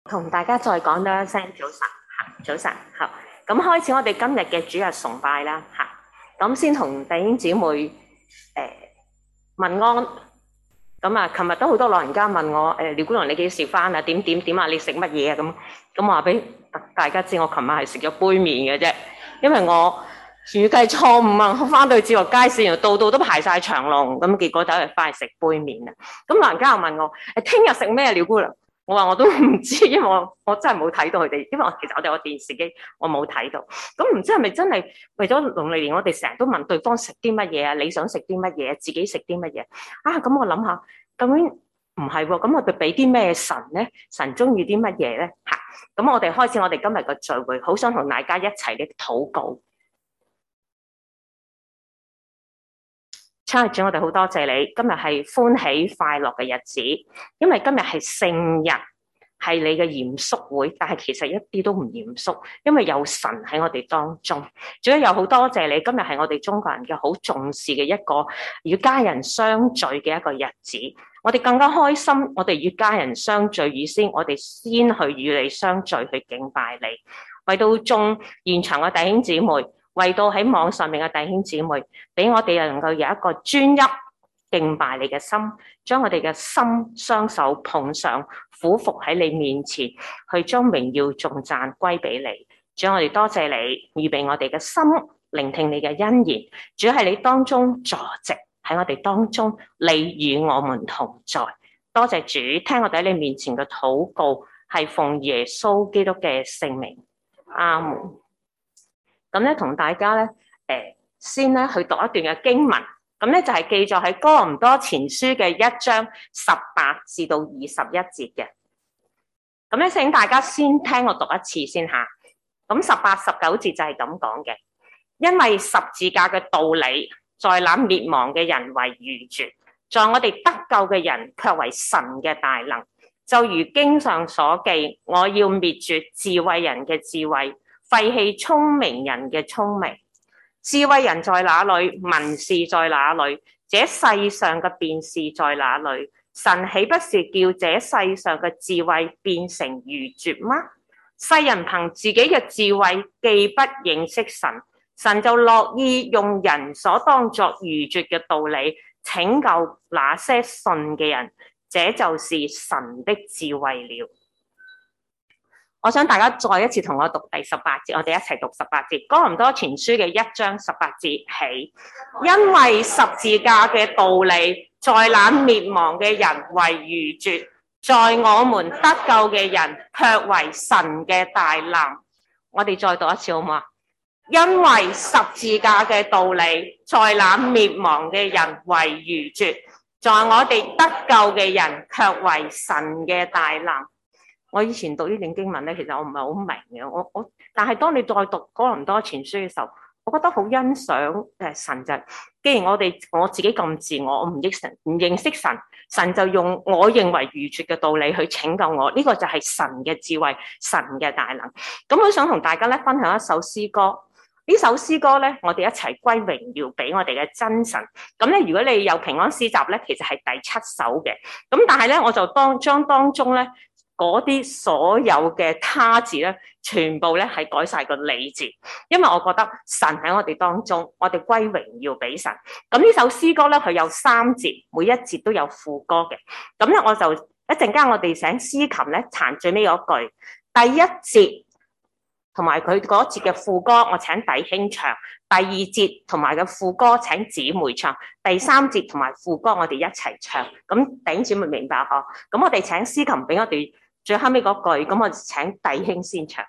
同大家再講多一聲早晨，早晨，好。咁開始我哋今日嘅主日崇拜啦，咁先同弟兄姊妹問安。咁啊，琴日都好多老人家問我，廖姑娘你幾時翻啊？點啊？你食乜嘢啊？咁話俾大家知，我琴晚係食咗杯麵嘅啫，因為我預計錯誤啊，我翻到去置樂街市，度度都排晒長龍，咁結果走嚟翻去食杯麵啊。咁老人家又問我，聽日食咩啊？廖姑娘？我話我都唔知，因為我真係冇睇到佢哋，因為其實我哋有電視機，我冇睇到。咁唔知係咪真係為咗農曆年，我哋成日都問對方食啲乜嘢啊？你想食啲乜嘢？自己食啲乜嘢啊？咁我諗下，究竟唔係喎？咁我哋俾啲咩神咧？神中意啲乜嘢咧？咁我哋開始我哋今日嘅聚會，好想同大家一齊嘅禱告。親愛主，我哋好多謝你，今日係歡喜快樂嘅日子，因為今日係聖日，係你嘅嚴肅會，但係其實一啲都唔嚴肅，因為有神喺我哋當中。仲有好多謝你，今日係我哋中國人嘅好重視嘅一個與家人相聚嘅一個日子，我哋更加開心。我哋與家人相聚以先，我哋先去與你相聚，去敬拜你。為到眾現場嘅弟兄姊妹，為到喺網上面嘅弟兄姊妹，俾我哋能夠有一個專一敬拜你嘅心，將我哋嘅心雙手捧上，俯伏喺你面前，去將榮耀頌讚歸俾你。主，我哋多謝你預備我哋嘅心，聆聽你嘅恩言。主，喺你當中坐席，喺我哋當中，你與我們同在。多謝主，聽我哋喺你面前嘅禱告，係奉耶穌基督嘅聖名。阿門。咁咧，同大家咧，先咧去讀一段嘅經文。咁咧就係記載喺哥林多前書嘅1章18至到21節嘅。咁咧，請大家先聽我讀一次先吓。咁18、19節就係咁講嘅。因為十字架嘅道理，在那滅亡嘅人為愚拙，在我哋得救嘅人卻為神嘅大能。就如經上所記，我要滅絕智慧人嘅智慧，廢棄聰明人嘅聰明。智慧人在哪裏？文士在哪裏？這世上嘅辯士在哪裏？神豈不是叫這世上嘅智慧變成愚拙嗎？世人憑自己嘅智慧既不認識神，神就樂意用人所當作愚拙嘅道理拯救那些信嘅人，這就是神的智慧了。我想大家再一次同我讀第18節，我哋一齊讀18節。哥林多前書嘅1章18節起，因為十字架嘅道理，在那滅亡嘅人為愚拙，在我們得救嘅人卻為神嘅大能。我哋再讀一次好唔好啊？因為十字架嘅道理，在那滅亡嘅人為愚拙，在我哋得救嘅人卻為神嘅大能。我以前讀呢段經文咧，其實我唔係好明嘅，但係當你再讀哥林多前書嘅時候，我覺得好欣賞神就係，既然我自己咁自我，我唔認識神，神就用我認為愚拙嘅道理去拯救我，呢個就係神嘅智慧，神嘅大能。咁我想同大家咧分享一首詩歌，呢首詩歌咧，我哋一齊歸榮耀俾我哋嘅真神。咁咧，如果你有平安詩集咧，其實係第7首嘅。咁但係咧，我就將當中咧，嗰啲所有嘅他字咧，全部咧係改晒個你字，因為我覺得神喺我哋當中，我哋歸榮耀俾神。咁呢首詩歌咧，佢有3節，每一節都有副歌嘅。咁咧，我就一陣間我哋請司琴咧彈最尾嗰句，第一節同埋佢嗰節嘅副歌，我請弟兄唱；第2節同埋嘅副歌請姊妹唱；第3節同埋副歌我哋一齊唱。咁弟兄姊妹明白嗬？咁我哋請司琴俾我哋最後尾嗰句，咁我請弟兄先唱。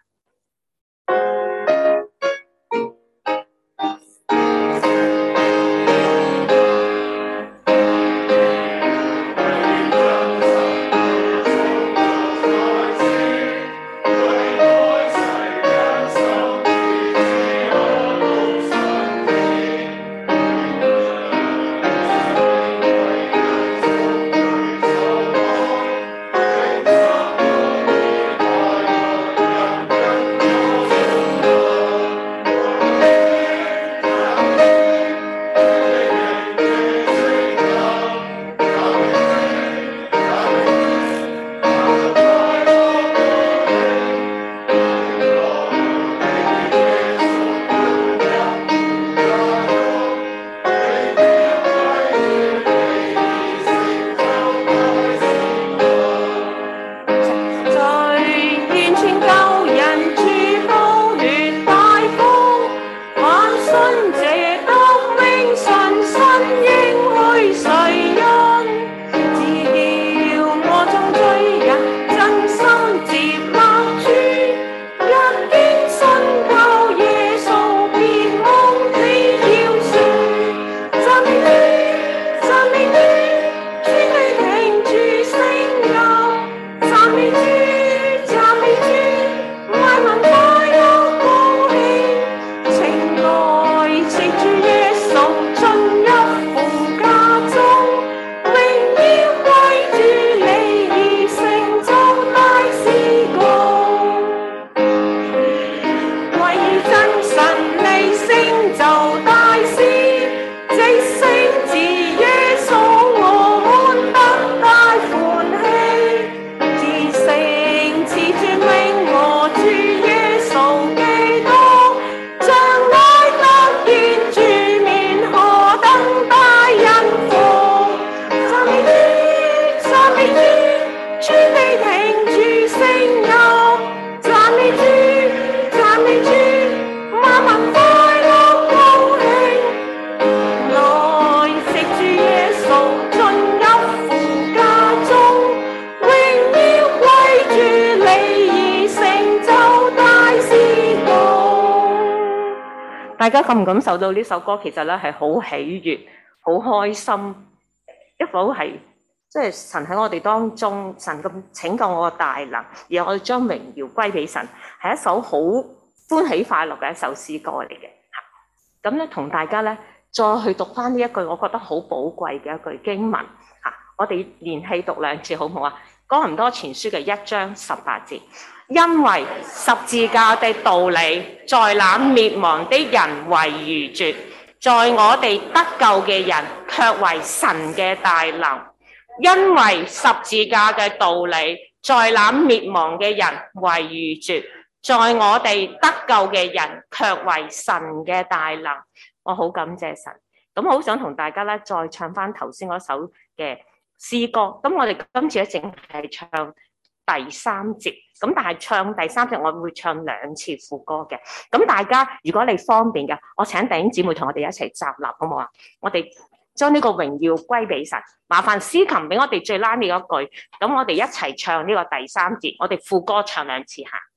大家感唔感受到呢首歌其實咧係好喜悅、好開心，一首係即係神喺我哋當中，神咁拯救我嘅大能，而我哋將榮耀歸俾神，係一首好歡喜快樂嘅一首詩歌嚟嘅。咁咧，同大家咧再去讀翻呢一句，我覺得好寶貴嘅一句經文嚇。我哋連氣讀2次好唔好啊？哥林多前書嘅1章18節，因為十字架的道理，在那滅亡的人為愚拙，在我哋得救嘅人卻為神嘅大能。因為十字架嘅道理，在那滅亡嘅人為愚拙，在我哋得救嘅人卻為神嘅大能。我好感謝神，咁好想同大家咧再唱翻頭先嗰首嘅詩歌。咁我哋今次咧淨係唱第3節，咁但係唱第3節我會唱2次副歌嘅。咁大家如果你方便嘅，我請弟兄姊妹同我哋一齊站立，好唔好啊？我哋將呢個榮耀歸俾神。麻煩司琴俾我哋最拉尾嗰句，咁我哋一齊唱呢個第3節，我哋副歌唱2次下。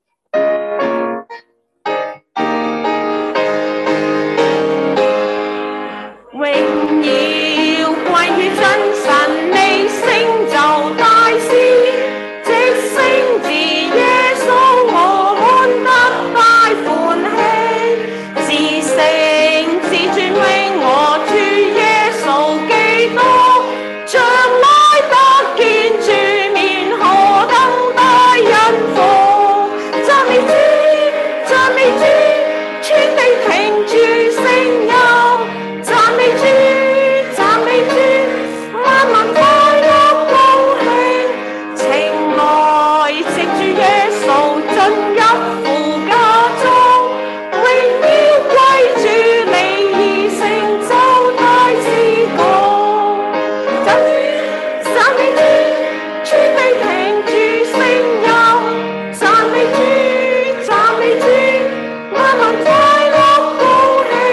榮耀歸於真神，你成就大事，即聖子耶穌，我們得大歡喜，至聖至尊榮我主耶穌基督，將來得見主面，何等大恩福！讚美主，讚美主，全地聽主聲音。讚美主，讚美主，萬民快樂高興，情愛藉住耶穌進入父家中，榮耀歸主，你已成就大事工。讚美主，全地聽主聲音，讚美主，讚美主，萬民快樂高興。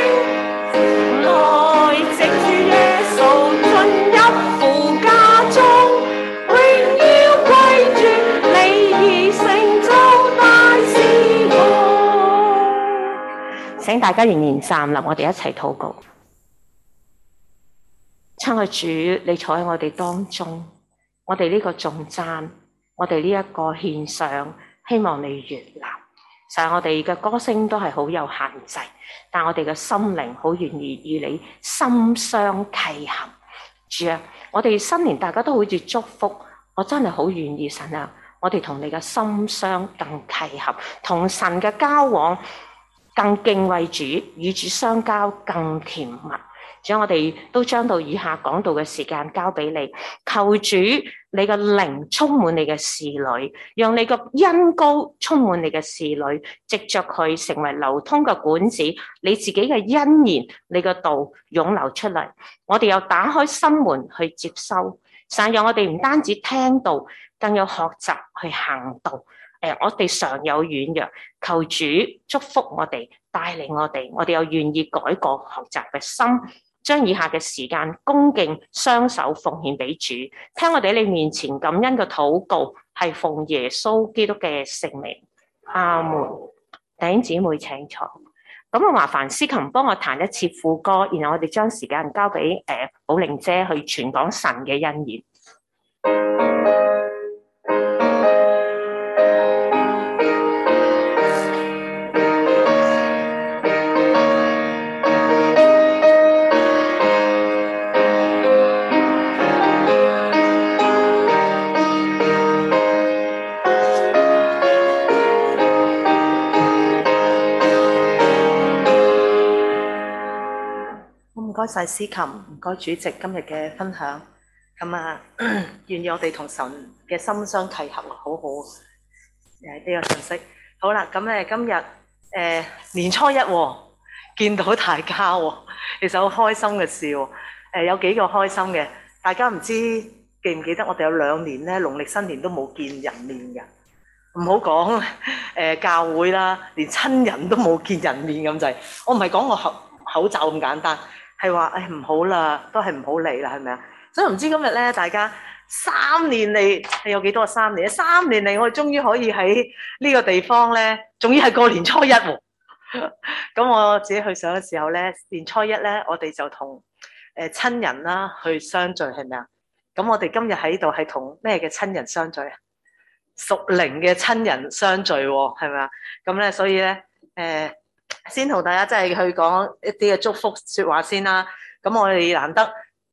請大家仍然站立，我哋一齊禱告。親愛主，你坐喺我哋當中，我哋呢個頌讚，我哋呢一個獻上，希望你悅納。實我哋嘅歌聲都係好有限制，但我哋嘅心靈好願意與你心相契合。主啊，我哋新年大家都好似祝福，我真係好願意神啊，我哋同你嘅心相更契合，同神嘅交往更敬畏主，與主相交更甜蜜。主，我哋都將到以下講道嘅時間交俾你，求主你嘅靈充滿你嘅侍女，讓你嘅恩膏充滿你嘅侍女，藉着佢成為流通嘅管子，你自己嘅恩言，你嘅道湧流出嚟。我哋又打開心門去接收，神讓我哋唔單止聽道，更有學習去行道。我哋常有軟弱，求主祝福我哋，帶領我哋，我哋又願意改過學習嘅心，將以下嘅時間恭敬雙手奉獻俾主，聽我哋喺你面前感恩嘅禱告，係奉耶穌基督嘅聖名，阿門。弟兄姊妹請坐。咁我麻煩司琴幫我彈一次副歌，然後我哋將時間交俾寶玲姐去傳講神嘅恩言。 唔該晒司琴，唔該主席今日嘅分享。咁啊，願意我哋同神嘅心相契合，好好呢個信息。好啦，咁咧今日年初一喎，見到大家喎，其實好開心嘅事喎。有幾個開心嘅，大家唔知記唔記得我哋有2年咧，農曆新年都冇見人面嘅。唔好講教會啦，連親人都冇見人面咁滯。我唔係講個口罩咁簡單。係話唔好啦，都係唔好嚟啦，係咪啊？所以唔知今日咧，大家3年嚟係有幾多3年？3年嚟，我哋終於可以喺呢個地方咧，仲要係過年初一喎。 咁我自己去上嘅時候咧，年初一咧，我哋就同親人啦去相聚，係咪啊？咁我哋今日喺度係同咩嘅親人相聚啊？屬靈嘅親人相聚喎，係咪啊？咁咧，所以咧，先同大家真係去講一啲嘅祝福説話先啦。咁我哋難得，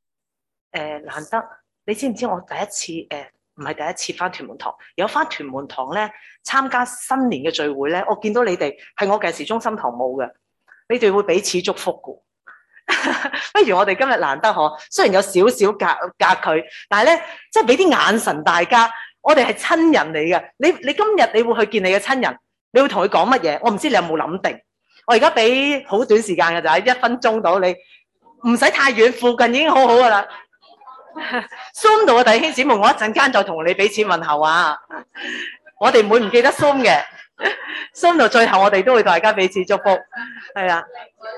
你知唔知我第一次唔係第一次翻屯門堂，有翻屯門堂咧參加新年嘅聚會咧，我見到你哋係我嘅時中心堂冇嘅，你哋會彼此祝福嘅。不如我哋今日難得嗬，雖然有少少隔距，但係咧，即係俾啲眼神大家，我哋係親人嚟嘅。你今日你會去見你嘅親人，你會同佢講乜嘢？我唔知你有冇諗定。我而家俾好短時間嘅就係1分鐘到，你唔使太遠，附近已經好好噶啦。Zoom 度嘅弟兄姊妹，我一陣間再同你彼此問候啊！我哋唔會唔記得 Zoom 嘅，Zoom 到最後我哋都會大家彼此祝福，係啊。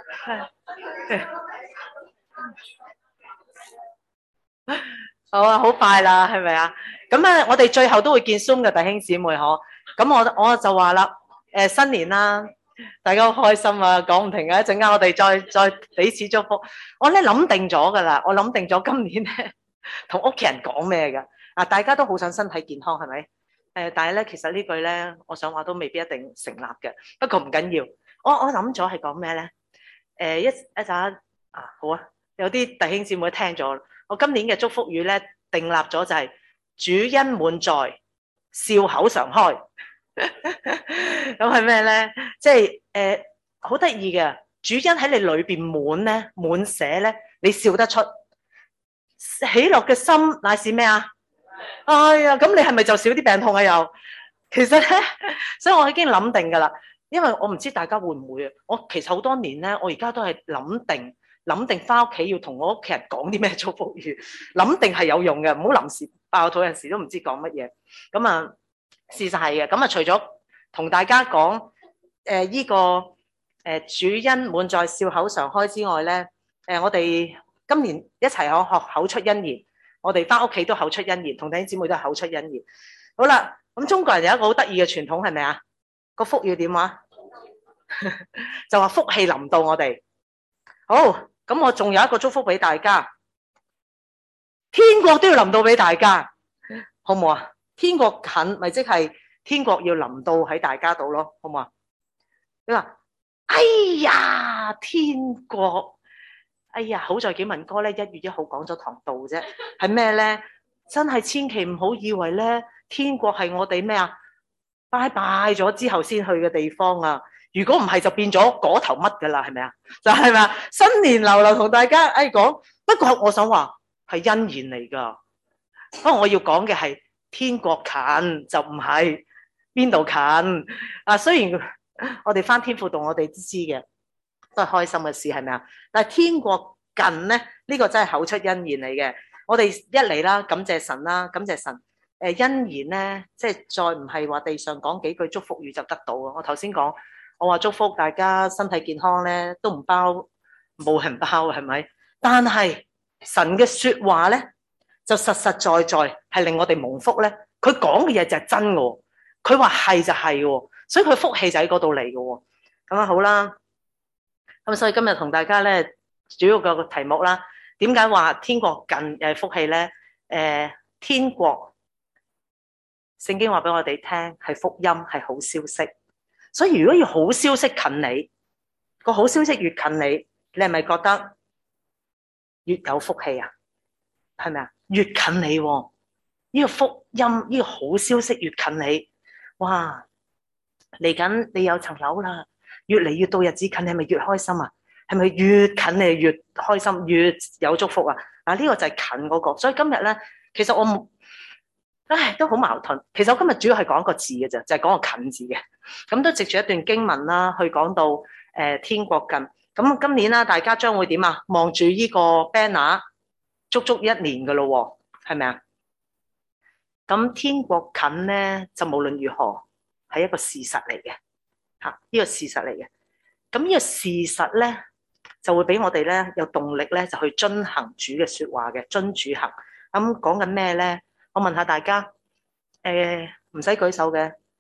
好啊，好快啦，係咪啊？咁啊，我哋最後都會見 Zoom 嘅弟兄姊妹嗬。咁我就話啦，新年啦，大家好開心啊，講唔停啊！一陣間我哋再彼此祝福。我咧諗定咗噶啦，我諗定咗今年咧同屋企人講咩噶。啊，大家都好想身體健康，係咪？但係咧，其實呢句咧，我想話都未必一定成立嘅。不過唔緊要，我諗咗係講咩咧？一陣啊，好啊，有啲弟兄姊妹聽咗。我今年嘅祝福語咧，訂立咗就係主恩滿載，笑口常開。咁係咩咧？即係好得意嘅，主恩喺你裏邊滿咧，滿瀉咧，你笑得出，喜樂嘅心乃是咩啊？哎呀，咁你係咪就少啲病痛啊？又其實咧，所以我已經諗定噶啦，因為我唔知大家會唔會啊。我其實好多年咧，我而家都係諗定翻屋企要同我屋企人講啲咩祝福語，諗定係有用嘅，唔好臨時爆肚，有陣時都唔知講乜嘢。咁啊，事實係嘅。咁啊，除咗同大家講依個主恩滿載笑口常開之外咧，我哋今年一齊學口出恩言，我哋翻屋企都口出恩言，同弟兄姊妹都係口出恩言。好啦，咁中國人有一個好得意嘅傳統係咪啊？個福要點話？就話福氣臨到我哋。好。咁我仲有一個祝福俾大家，天國都要臨到俾大家，好唔好啊？天國近，咪即係天國要臨到喺大家度咯，好唔好啊？你話，哎呀，天國，哎呀，好在紀文哥咧1月1號講咗堂道啫，係咩咧？真係千祈唔好以為咧，天國係我哋咩啊？拜拜咗之後先去嘅地方啊！如果唔係就變咗嗰頭乜噶啦，係咪啊？就係咪啊？新年流流同大家講，不過我想話係恩言嚟噶。不過我要講嘅係天國近，就唔係邊度近啊。雖然我哋翻天父度，我哋都知嘅，都係開心嘅事，係咪啊？但係天國近咧，呢個真係口出恩言嚟嘅。我哋一嚟啦，感謝神啦，感謝神。恩言咧，即係再唔係話地上講幾句祝福語就得到啊！我頭先講。我話祝福大家身體健康咧，都唔包，冇人包，係咪？但係神嘅說話咧，就實實在在係令我哋蒙福咧。佢講嘅嘢就係真嘅，佢話係就係嘅，所以佢福氣就喺嗰度嚟嘅。咁啊好啦，咁所以今日同大家咧，主要個題目啦，點解話天國近又係福氣咧？天國聖經話俾我哋聽係福音，係好消息。所以如果要好消息近你，個好消息越近你，你係咪覺得越有福氣啊？係咪啊？越近你，呢個福音，呢個好消息越近你，哇！嚟緊你有層樓啦，越嚟越到日子近，你係咪越開心啊？係咪越近你越開心，越有祝福啊？嗱，呢個就係近嗰個。所以今日咧，其實我都好矛盾。其實我今日主要係講一個字嘅啫，就係講個近字嘅。咁都藉住一段經文啦，去講到天國近。咁今年啦，大家將會點啊？望住呢個 banner，足足1年噶咯，係咪啊？咁天國近咧，就無論如何係一個事實嚟嘅，吓，呢個事實嚟嘅。咁呢個事實咧，就會俾我哋咧有動力咧，就去遵行主嘅說話嘅，遵主行。咁講緊咩咧？我問下大家，唔使舉手嘅，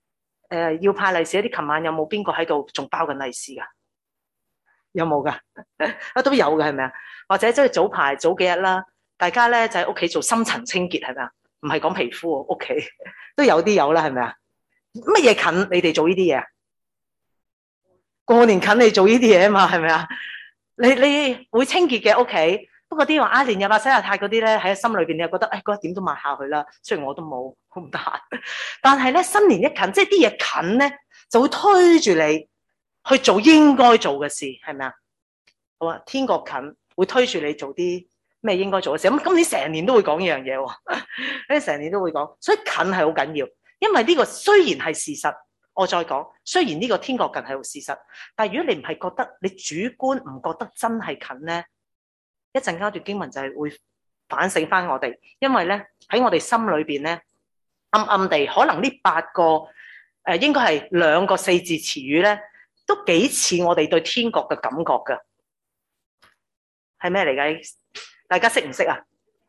要派利是，啲琴晚有冇邊個喺度仲包緊利是噶？有冇噶？啊都有嘅係咪啊？或者即係早幾日啦，大家咧就喺屋企做深層清潔係咪啊？唔係講皮膚喎，屋企都有啲有啦，係咪啊？乜嘢近你哋做呢啲嘢啊？過年近你做呢啲嘢啊嘛，係咪啊？你會清潔嘅屋企，不過啲話啊年廿八洗下太嗰啲咧喺心裏邊，你又覺得誒嗰一點都抹下去啦。雖然我都冇好唔得閒，但係咧新年一近，即係啲嘢近咧，就會推住你去做應該做嘅事，係咪啊？好啊，天國近會推住你做啲咩應該做嘅事。咁今年成年都會講呢樣嘢喎，你成年都會講，所以近係好緊要，因為呢個雖然係事實。我再講，雖然呢個天國近係個事實，但係如果你唔係覺得你主觀唔覺得真係近咧，一陣間段經文就係會反省翻我哋，因為咧喺我哋心裏邊咧暗暗地，可能呢8個應該係2個4字詞語咧，都幾似我哋對天國嘅感覺㗎。係咩嚟㗎？大家識唔識啊？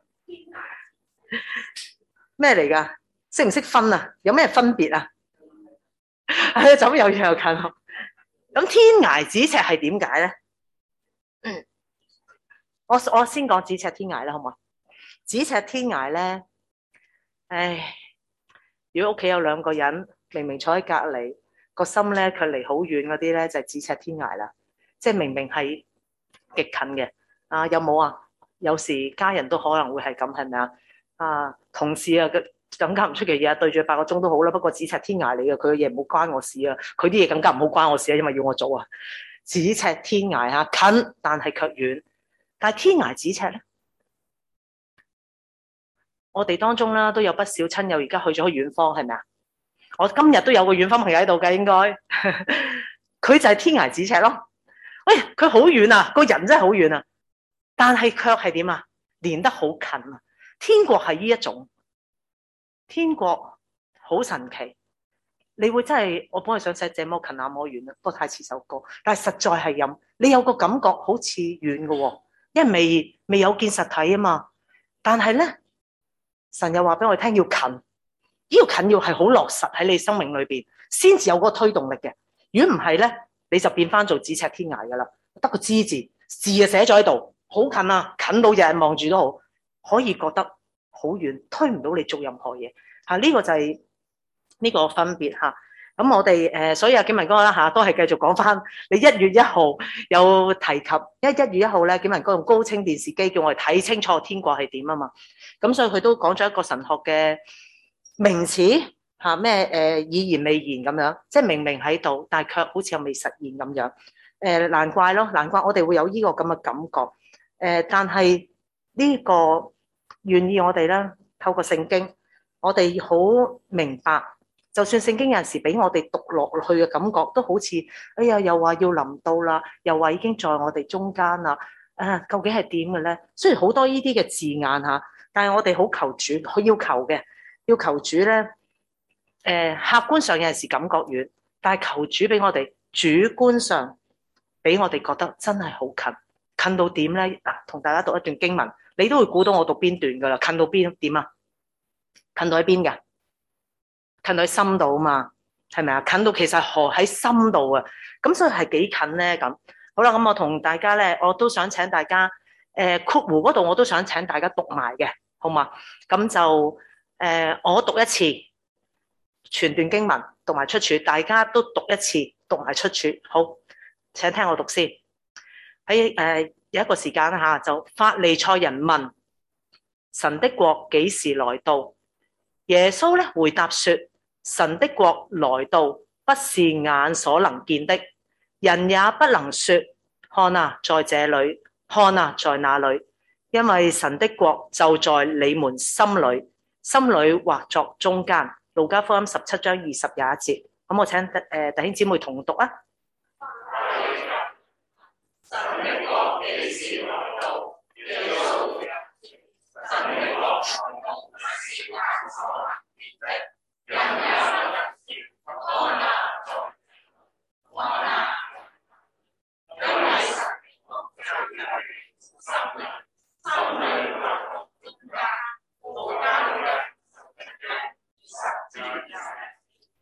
咩嚟㗎？識唔識分啊？有咩分別啊？係走又遠又近。咁天涯咫尺係點解咧？我先講咫尺天涯啦，好唔好？咫尺天涯咧，唉，如果屋企有2個人，明明坐喺隔離，個心咧距離好遠嗰啲咧，就係咫尺天涯啦。即係明明係極近嘅，啊有冇啊？有時家人都可能會係咁，係咪啊？啊同事啊，更加唔出奇嘢，對住8個鐘都好啦。不過咫尺天涯嚟嘅，佢嘅嘢唔好關我事啊，佢啲嘢更加唔好關我事啊，因為要我做啊。咫尺天涯嚇，近但係卻遠。但係天涯咫尺咧，我哋當中啦都有不少親友而家去咗遠方，係咪啊？我今日都有個遠方朋友喺度嘅，應該佢就係天涯咫尺咯。喂，佢好遠啊，個人真係好遠啊，但係卻係點啊？連得好近啊！天國係呢一種，天國好神奇。你會真係，我本來想寫這麼近那麼遠啊，不過太似首歌，但係實在係咁，你有個感覺好似遠嘅喎，因為未有見實體啊嘛。但係咧，神又話俾我哋聽要近，呢個近要係好落實喺你生命裏邊，先至有嗰個推動力嘅。如果唔係咧，你就變翻做咫尺天涯噶啦，得個知字，字啊寫咗喺度，好近啊，近到有人望住都好，可以覺得好遠，推唔到你做任何嘢。呢個就係呢個分別嚇。咁我哋所以阿景文哥啦嚇，都係繼續講翻你1月1號有提及，因為1月1號咧，景文哥用高清電視機叫我哋睇清楚天國係點啊嘛。咁所以佢都講咗一個神學嘅名詞嚇，咩已然未然咁樣，即係明明喺度，但係卻好似又未實現咁樣。難怪咯，難怪我哋會有呢個咁嘅感覺。但係呢個願意我哋咧透過聖經，我哋好明白，就算聖經有陣時俾我哋讀落去嘅感覺，都好似哎呀，又話要臨到啦，又話已經在我哋中間啦。究竟係點嘅咧？雖然好多呢啲嘅字眼嚇，但係我哋好求主，好要求嘅，要求主咧。客觀上有陣時感覺遠，但係求主俾我哋主觀上俾我哋覺得真係好近，近到點咧？同大家讀一段經文，你都會估到我讀邊段噶啦。近到邊點啊？近到喺邊㗎？近到喺心度啊嘛，係咪啊？近到其實何喺心度啊？咁所以係幾近咧？咁好啦，咁我同大家咧，我都想請大家括弧嗰度我都想請大家讀埋嘅，好嘛？咁就我讀一次。全段經文讀埋出處，大家都讀一次，讀埋出處。好，請聽我讀先。喺有一個時間啦，就法利賽人問神的國幾時來到？耶穌咧回答說：神的國來到，不是眼所能見的，人也不能說看啊，在這裏，看啊，在那裏，因為神的國就在你們心裏，心裏或作中間。路加福音17章20、21節，咁我請弟兄姊妹同讀啊。神的國幾時來到？耶穌回答說：神的國來到，不是眼所能見的，人也不能說看啊，在看啊，因為神的國就在你心裏，心裏或作中間，路加福音。好，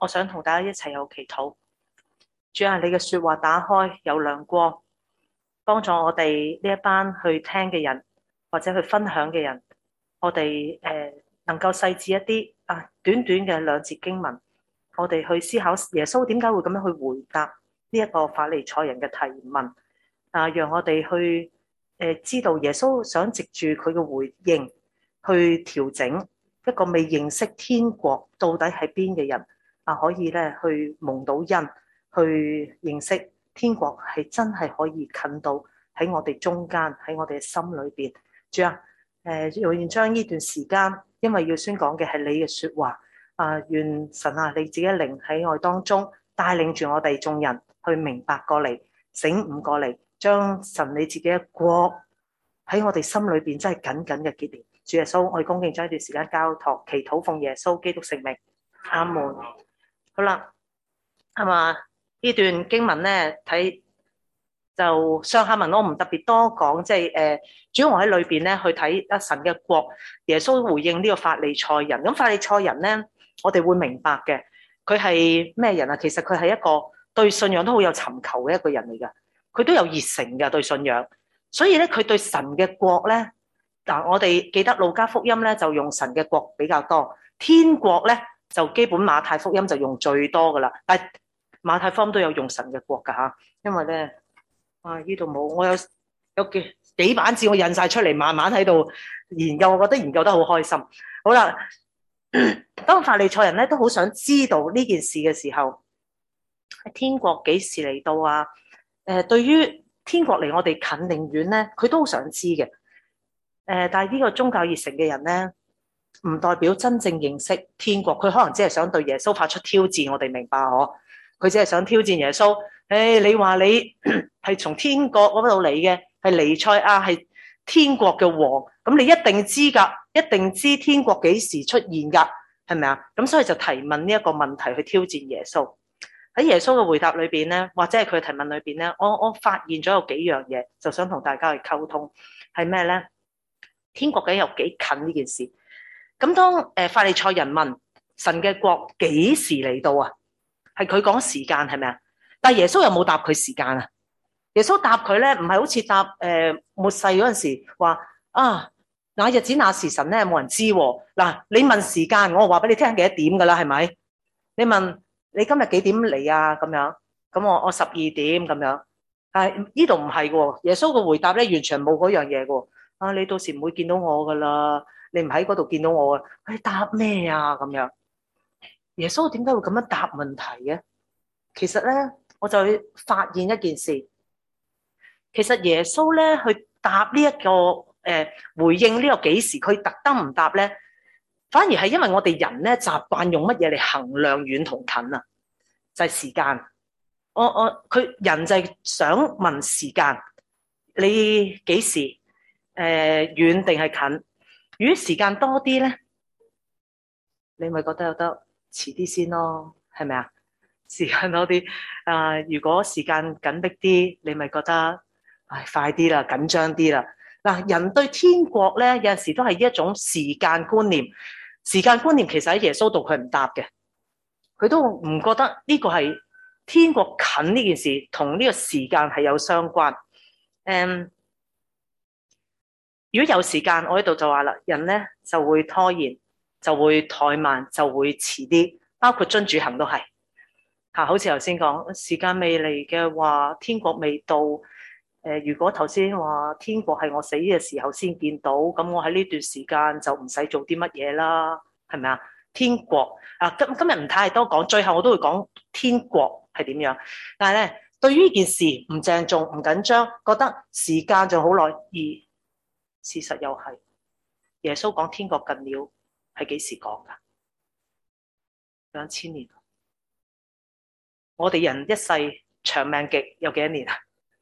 我想同大家一齊有祈禱。主啊，你嘅說話打開有亮光，幫助我哋呢一班去聽嘅人或者去分享嘅人，我哋能夠細緻一啲啊，短短嘅2節經文，我哋去思考耶穌點解會咁樣去回答呢一個法利賽人嘅提問啊，讓我哋去知道耶穌想藉住佢嘅回應去調整一個未認識天國到底喺邊嘅人啊，可以咧去蒙到恩，去認識天國係真係可以近到喺我哋中間，喺我哋嘅心裏邊。主啊，願將呢段時間，因為要宣講嘅係你嘅說話啊，願神啊你自己靈喺我當中帶領住我哋眾人去明白過嚟，醒悟過嚟，將神你自己嘅國喺我哋心裏邊真係緊緊嘅結連。主耶穌，我哋恭敬將一段時間交託，祈禱奉耶穌基督聖名，阿門。好啦，係嘛？呢段經文咧睇就上下文我唔特別多講，即係主要我喺裏邊咧去睇神嘅國，耶穌回應呢個法利賽人。咁法利賽人咧，我哋會明白嘅，佢係咩人啊？其實佢係一個對信仰都好有尋求嘅一個人嚟㗎，佢都有熱誠㗎對信仰，所以咧佢對神嘅國咧嗱，我哋記得路加福音咧就用神嘅國比較多，天國咧就基本馬太福音就用最多噶啦，但係馬太福音都有用神嘅國㗎嚇，因為咧呢度冇，我有幾版字我印晒出嚟，慢慢喺度研究，我覺得研究得好開心。好啦，當法利賽人咧都好想知道呢件事嘅時候，天國幾時嚟到啊？對於天國離我哋近定遠咧，佢都好想知嘅。但係呢個宗教熱誠嘅人咧，唔代表真正認識天國，佢可能只係想對耶穌發出挑戰，我哋明白嗬？佢只係想挑戰耶穌。你話你係從天國嗰度嚟嘅，係彌賽亞，係天國嘅王，咁你一定知噶，一定知天國幾時出現噶，係咪啊？咁所以就提問呢一個問題去挑戰耶穌。喺耶穌嘅回答裏邊咧，或者係佢嘅提問裏邊咧，我發現咗有幾樣嘢，就想同大家去溝通，係咩咧？天國究竟有幾近呢件事？咁當法利賽人問神嘅國幾時嚟到啊？係佢講時間係咪啊？但係耶穌有冇答佢時間啊？耶穌答佢咧，唔係好似答末世嗰陣時話啊，那日子那時辰咧，冇人知喎。嗱，你問時間，我話俾你聽幾多點噶啦，係咪？你問你今日幾點嚟啊？咁樣，咁我12點咁樣。但係呢度唔係喎，耶穌嘅回答咧完全冇嗰樣嘢喎。啊，你到時唔會見到我噶啦，你唔喺嗰度見到我啊？你答咩啊？咁樣，耶穌點解會咁樣答問題嘅？其實咧，我就會發現一件事，其實耶穌咧去答呢一個回應呢個幾時，佢特登唔答咧，反而係因為我哋人咧習慣用乜嘢嚟衡量遠同近啊？就係時間。佢人就係想問時間，你幾時遠定係近？如果時間多啲咧，你咪覺得有得遲啲先咯，係咪啊？時間多啲如果時間緊迫啲，你咪覺得快啲啦，緊張啲啦。嗱，人對天國咧有陣時都係一種時間觀念。時間觀念其實喺耶穌度佢唔答嘅，佢都唔覺得呢個係天國近呢件事同呢個時間係有相關。如果有時間，我喺度就話啦，人咧就會拖延，就會怠慢，就會遲啲，包括遵主行都係。好似頭先講，時間未嚟嘅話，天國未到。如果頭先話天國係我死嘅時候先見到，咁我喺呢段時間就唔使做啲乜嘢啦，係咪啊？天國今日唔太多講，最後我都會講天國係點樣。但係咧，對於呢件事唔鄭重、唔緊張，覺得時間仲好耐，而事實又係耶穌講天國近了，係幾時講噶？2000年。我哋人一世長命極有幾多年啊？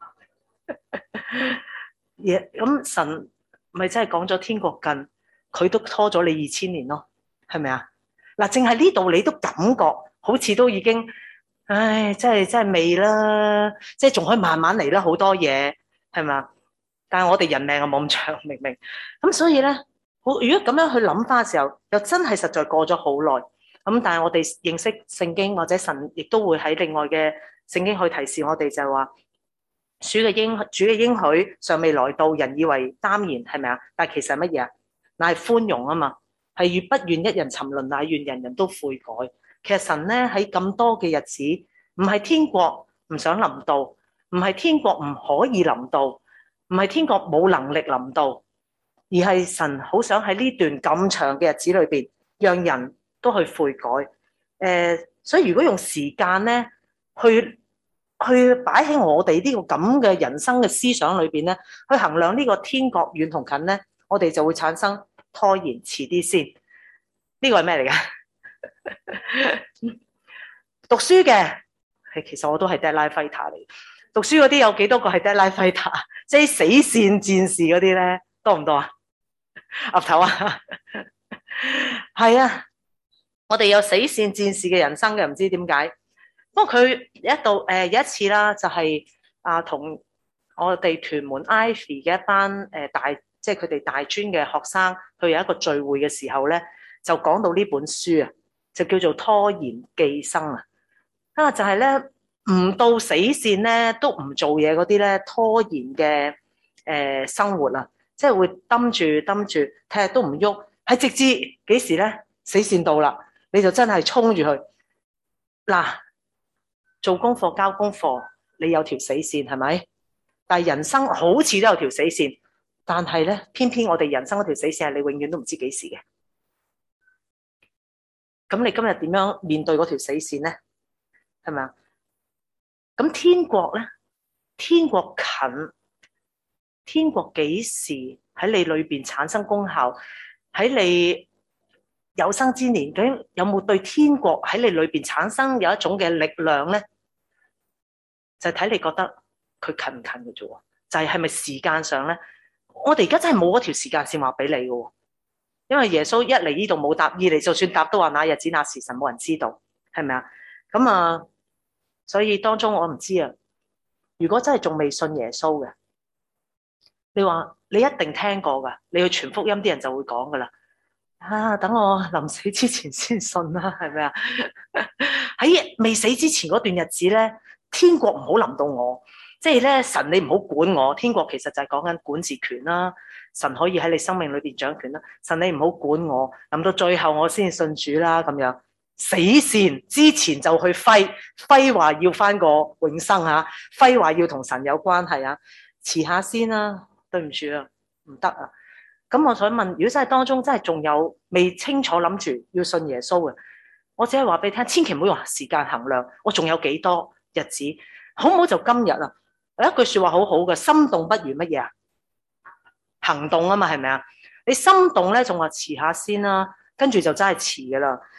咁神咪真係講咗天國近，佢都拖咗你2000年咯，係咪啊？嗱，淨係呢度你都感覺好似都已經，真係未啦，即係仲可以慢慢嚟啦，好多嘢係咪啊？但係我哋人命啊冇咁長，明咁所以咧，如果咁樣去諗翻嘅時候，又真係實在過咗好耐。 咁但係我哋認識聖經或者神亦都會喺另外嘅聖經去提示我哋，就係話主嘅應許尚未來到，人以為耽延，係咪啊？但係其實係乜嘢啊？乃係寬容啊嘛，係越不願一人沉淪，乃願人人都悔改。其實神咧喺咁多嘅日子，唔係天國唔想臨到，唔係天國唔可以臨到，唔係天國冇能力臨到，而係神好想喺呢段咁長嘅日子裏邊，讓人都去悔改。所以如果用時間咧去擺喺我哋呢個咁嘅人生嘅思想裏邊咧，去衡量呢個天國遠同近咧，我哋就會產生拖延，遲啲先。呢個係咩嚟㗎？讀書嘅，其實我都係 deadline fighter 嚟。讀書嗰啲有幾多個係 deadline fighter？即係死線戰士嗰啲咧，多唔多啊？岌頭啊，係啊，我哋有死線戰士嘅人生嘅，唔知點解。不過佢有一次啦，就係同我哋屯門 Ivy 嘅一班即係佢哋大專嘅學生，去有一個聚會嘅時候咧，就講到呢本書啊，就叫做《拖延寄生》啊，就係咧唔到死線咧都唔做嘢嗰啲咧拖延嘅生活啊，即係會蹲住睇下都唔喐，係直至幾時咧死線到啦，你就真係衝住去嗱。做功課交功課，你有條死線係咪？但係人生好似都有條死線，但係咧，偏偏我哋人生嗰條死線係你永遠都唔知幾時嘅。咁你今日點樣面對嗰條死線咧？係咪啊？咁天國咧，天國近，天國幾時喺你裏邊產生功效？喺你有生之年，究竟有冇對天國喺你裏邊產生有一種嘅力量咧？就睇你覺得佢近唔近嘅啫喎，就係咪時間上咧？我哋而家真係冇嗰條時間線話俾你嘅喎，因為耶穌一嚟呢度冇答，二嚟就算答都話那日子那時辰冇人知道，係咪啊？咁啊，所以當中我唔知啊。如果真係仲未信耶穌嘅，你話你一定聽過㗎，你去傳福音啲人就會講㗎啦。等我臨死之前先信啦，係咪啊？喺未死之前嗰段日子咧，天國唔好臨到我，即係咧神你唔好管我。天國其實就係講緊管治權啦，神可以喺你生命裏邊掌權啦。神你唔好管我，臨到最後我先信主啦，咁樣死線之前就去揮話要翻個永生啊，揮話要同神有關係啊，遲下先啦，對唔住啊，唔得啊。咁我想問，如果真係當中真係仲有未清楚諗住要信耶穌嘅，我只係話俾你聽，千祈唔好用時間衡量，我仲有幾多日子，好唔好就今日啊？有一句說話好好嘅，心動不如乜嘢啊？行動啊嘛，係咪啊？你心動咧，仲話遲下先啦，跟住就真係遲噶啦。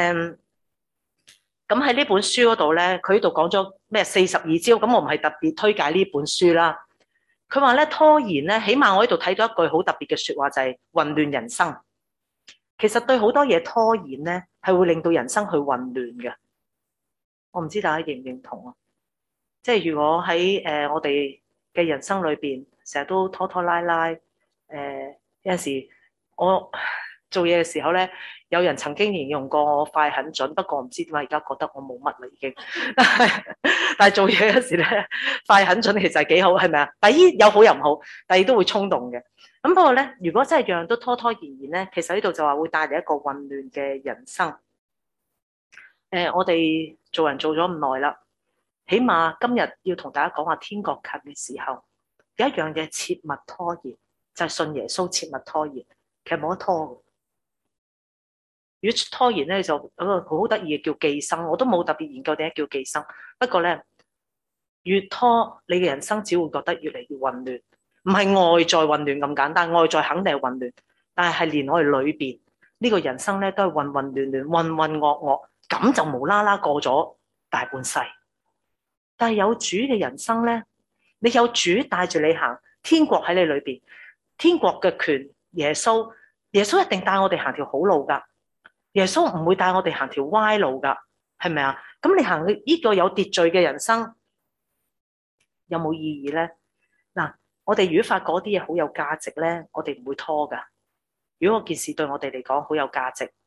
咁喺呢本書嗰度咧，佢呢度講咗咩42招，咁我唔係特別推介呢本書啦。佢話咧拖延咧，起碼我呢度睇到一句好特別嘅說話，就係混亂人生。其實對好多嘢拖延咧，係會令到人生去混亂嘅。我唔知大家認唔認同啊？即係如果喺我哋嘅人生裏邊，成日都拖拖拉拉，有陣時我做嘢嘅時候咧，有人曾經形容過我快很準，不過唔知點解而家覺得我冇乜啦已經。但係做嘢嗰時咧，快很準其實係幾好，係咪啊？第一有好又唔好，第二都會衝動嘅。咁不過咧，如果真係樣樣都拖拖延延咧，其實呢度就話會帶嚟一個混亂嘅人生。我哋做人做咗咁耐啦，起碼今日要同大家講話天國近嘅時候，有一樣嘢切勿拖延，就係信耶穌，切勿拖延。其實冇得拖嘅。如果拖延咧，就好得意嘅叫寄生，我都冇特別研究點解叫寄生。不過咧，越拖你嘅人生只會覺得越嚟越混亂，唔係外在混亂咁簡單，外在肯定係混亂，但係連我哋裏邊呢個人生咧都係混混亂亂、混混噩噩，咁就無啦啦過咗大半世。但係有主嘅人生咧，你有主帶住你行，天國喺你裏邊，天國嘅權耶穌一定帶我哋行條好路噶。耶穌唔會帶我哋行條歪路噶，係咪啊？咁你行呢個有秩序嘅人生有冇意義咧？嗱，我哋如果發覺嗰啲嘢好有價值咧，我哋唔會拖噶。如果嗰件事對我哋嚟講好有價值，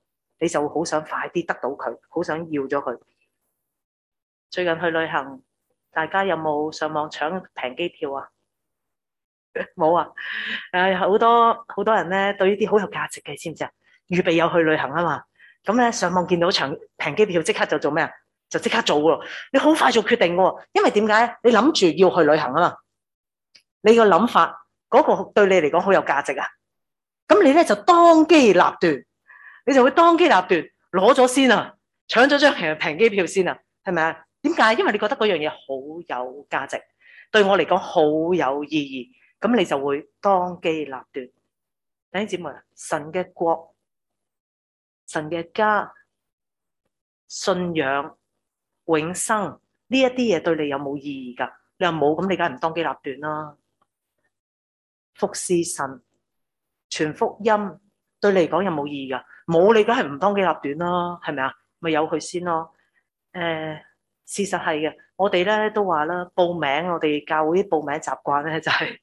你就好想快啲得到佢，好想要咗佢。最近去旅行，大家有冇上網搶平機票啊？冇啊！好多人咧對呢啲好有價值嘅，知唔知啊？預備有去旅行啊嘛，咁咧上網見到長平機票，即刻就做咩啊？就即刻做喎！你好快做決定喎，因為點解？你諗住要去旅行啊嘛，你個諗法嗰個對你嚟講好有價值啊！咁你咧就當機立斷，你就會當機立斷攞咗先啊，搶咗張平機票先啊，係咪啊？點解？因為你覺得嗰樣嘢好有價值，對我嚟講好有意義，咁你就會當機立斷。弟兄姊妹，神嘅國、神嘅家、信仰、永生呢一啲嘢對你有冇意義㗎？你話冇，咁你梗係唔當機立斷啦。服侍神、傳福音對你嚟講有冇意義㗎？冇，你梗係唔當機立斷啦，係咪啊？咪由佢先咯。事實係嘅，我哋咧都話啦，報名我哋教會啲報名習慣咧就係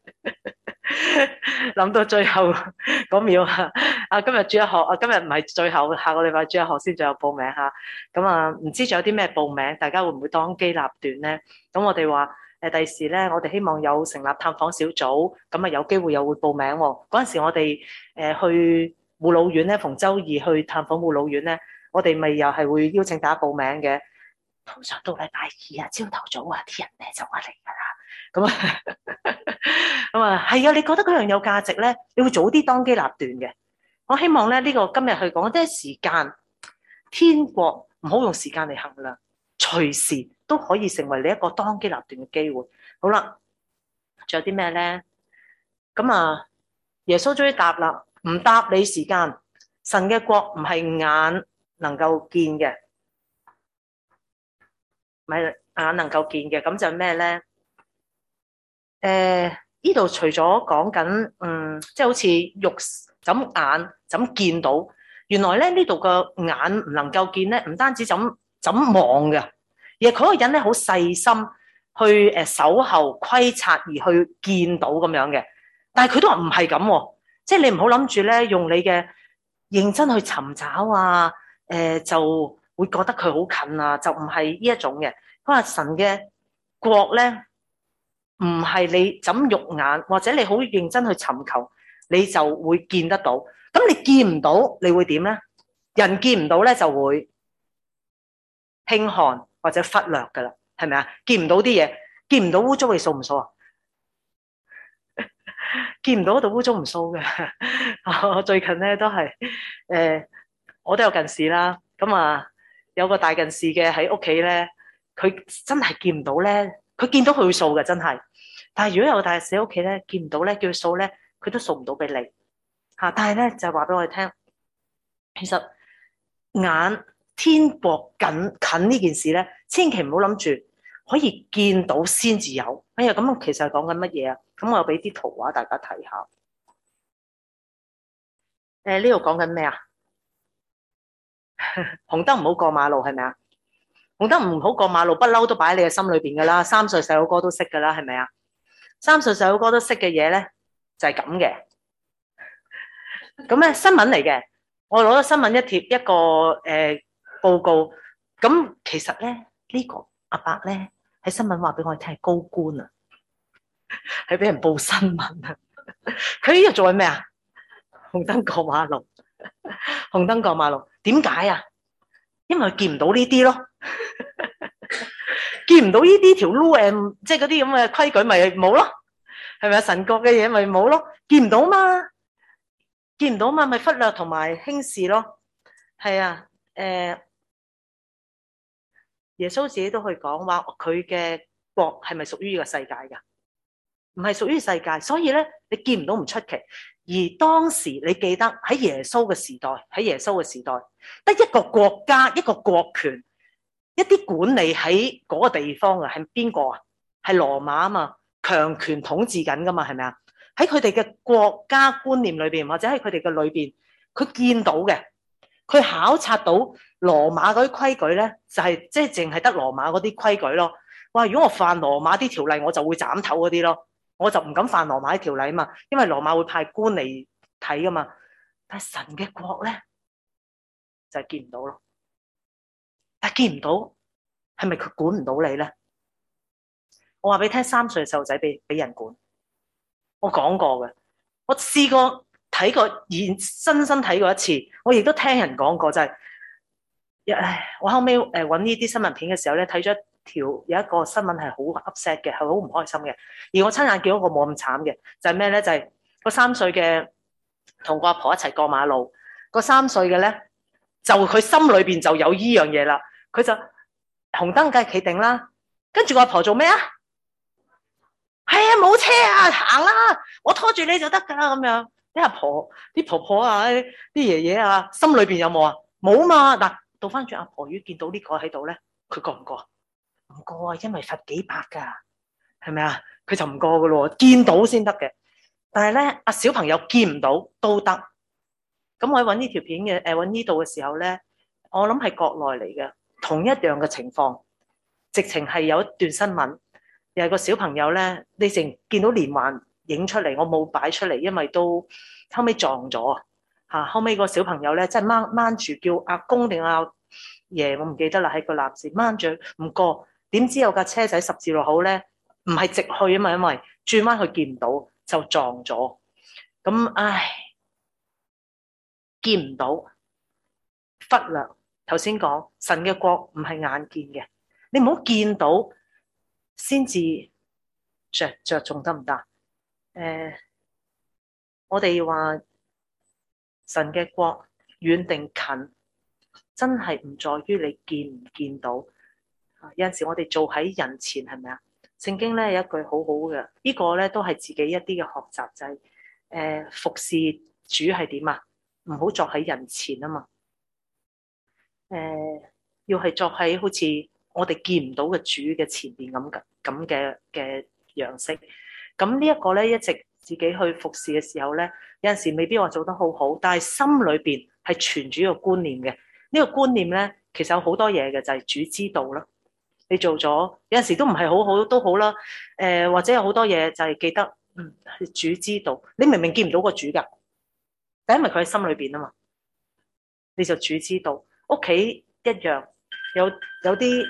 諗到最後嗰秒啊，今日主日學啊，今日唔係最後，下個禮拜主日學先仲有報名嚇。咁啊，唔知仲有啲咩報名，大家會唔會當機立斷咧？咁我哋話第時咧，我哋希望有成立探訪小組，咁啊有機會又會報名喎。嗰陣時我哋去護老院咧，逢週二去探訪護老院咧，我哋咪又係會邀請大家報名嘅。通常到禮拜二啊，朝頭早啊，啲人咧就話嚟㗎啦。咁啊，係啊，你覺得嗰樣有價值咧，你會早啲當機立斷嘅。我希望咧呢個今日去講即係時間，天國唔好用時間嚟衡量，隨時都可以成為你一個當機立斷嘅機會。好啦，仲有啲咩咧？咁啊，耶穌終於答啦，唔答你時間，神嘅國唔係眼能夠見嘅。咪眼能夠見嘅，咁就咩咧？呢度除咗講緊，即係好似肉咁眼咁見到，原來咧呢度個眼唔能夠見咧，唔單止咁望嘅，而係佢個人咧好細心去守候窺察而去見到咁樣嘅。但係佢都話唔係咁，即係你唔好諗住咧用你嘅認真去尋找啊，就會覺得佢好近啊，就唔係呢一種嘅。佢話神嘅國咧，唔係你怎肉眼或者你好認真去尋求，你就會見得到。咁你見唔到，你會點咧？人見唔到咧，就會輕看或者忽略噶啦，係咪啊？見唔到啲嘢，見唔到污糟，你掃唔掃啊？見唔到度污糟唔掃嘅。我最近咧都係我都有近視啦。咁啊，有個大近視嘅喺屋企咧，佢真係見唔到咧。佢見到佢會掃嘅，真係。但係如果有個大近視喺屋企咧，見唔到咧，叫佢掃咧，佢都掃唔到俾你嚇。但係咧就話俾我哋聽，其實眼天國近呢件事咧，千祈唔好諗住可以見到先至有。哎呀，咁其實係講緊乜嘢啊？咁我又俾啲圖畫大家睇下。呢度講緊咩啊？紅燈唔好過馬路係咪啊？紅燈唔好過馬路，不嬲都擺喺你嘅心裏邊噶啦。3歲細佬哥都識噶啦，係咪啊？3歲細佬哥都識嘅嘢咧，就係咁嘅。咁咧新聞嚟嘅，我攞咗新聞一貼一個報告。咁其實咧呢個阿伯咧喺新聞話俾我哋聽係高官啊，係俾人報新聞啊。佢呢度做緊咩啊？紅燈過馬路，紅燈過馬路，點解啊？因為佢見唔到呢啲咯，見唔到呢啲條路即係嗰啲咁嘅規矩，咪冇咯，係咪啊？神國嘅嘢咪冇咯，見唔到嘛，見唔到嘛，咪忽略同埋輕視咯。係啊，耶穌自己都去講話，佢嘅國係咪屬於呢個世界噶？唔係屬於世界，所以咧你見唔到唔出奇。而當時你記得喺耶穌嘅時代，喺耶穌嘅時代，得一個國家，一個國權，一啲管理喺嗰個地方嘅係邊個啊？係羅馬啊嘛，強權統治緊噶嘛，係咪啊？喺佢哋嘅國家觀念裏邊，或者喺佢哋嘅裏邊，佢見到嘅，佢考察到羅馬嗰啲規矩咧，就係即係淨係得羅馬嗰啲規矩咯。哇！如果我犯羅馬啲條例，我就會斬頭嗰啲咯。我就唔敢犯羅馬啲條例啊嘛，因為羅馬會派官嚟睇噶嘛。但係神嘅國咧， 就係見唔到咯。但係見唔到，係咪佢管唔到你咧？我話俾你聽，3歲嘅細路仔俾人管，我講過嘅，我試過睇過，親身睇過一次，我亦都聽人講過，就係，我後尾揾呢啲新聞片嘅時候咧，睇咗有一個新聞係好 upset 嘅，係好唔開心嘅。而我親眼見到個冇咁慘嘅，就係咩咧？就係個3歲嘅同個阿婆一齊過馬路，個3歲嘅咧就佢心裏邊就有依樣嘢啦，佢就紅燈梗係企定啦，跟住個阿婆做咩啊？係啊，冇車啊，行啦，我拖住你就得噶啦，咁樣啲阿婆、啲婆婆啊、啲爺爺啊，心裏邊有冇啊？冇嘛。嗱，倒翻轉阿婆，如果見到呢個喺度咧，佢過唔過？唔過啊，因為罰幾百噶，係咪啊？佢就唔過噶咯，見到先得嘅。但係咧，阿小朋友見唔到都得。咁我喺揾呢條片嘅，揾呢度嘅時候咧，我諗係國內嚟嘅，同一樣嘅情況，直情係有一段新聞。又係個小朋友咧，你淨見到連環影出嚟，我冇擺出嚟，因為都後尾撞咗嚇。後尾個小朋友咧，即係掹住叫阿公定阿爺，我唔記得啦，喺個立字掹住唔過，點知有架車仔十字路口咧，唔係直去啊嘛，因為轉彎佢見唔到就撞咗。咁唉，見唔到忽略。頭先講神嘅國唔係眼見嘅，你唔好見到先至着重得唔得？我哋話神嘅國遠定近，真係唔在於你見唔見到。有陣時我哋做喺人前係咪啊？聖經咧有一句好好嘅，呢個咧都係自己一啲嘅學習，就係服侍主係點啊？唔好作喺人前啊嘛。要係作喺好似我哋見唔到嘅主嘅前邊咁嘅樣式。咁呢一個咧，一直自己去服侍嘅時候咧，有陣時未必話做得好好，但係心裏邊係存住一個觀念嘅。呢個觀念咧，其實有好多嘢嘅，就係主知道啦。你做咗有陣時都唔係好好都好啦。或者有好多嘢就係記得，主知道。你明明見唔到個主噶，但因為佢喺心裏邊啊嘛，你就主知道。屋企一樣有啲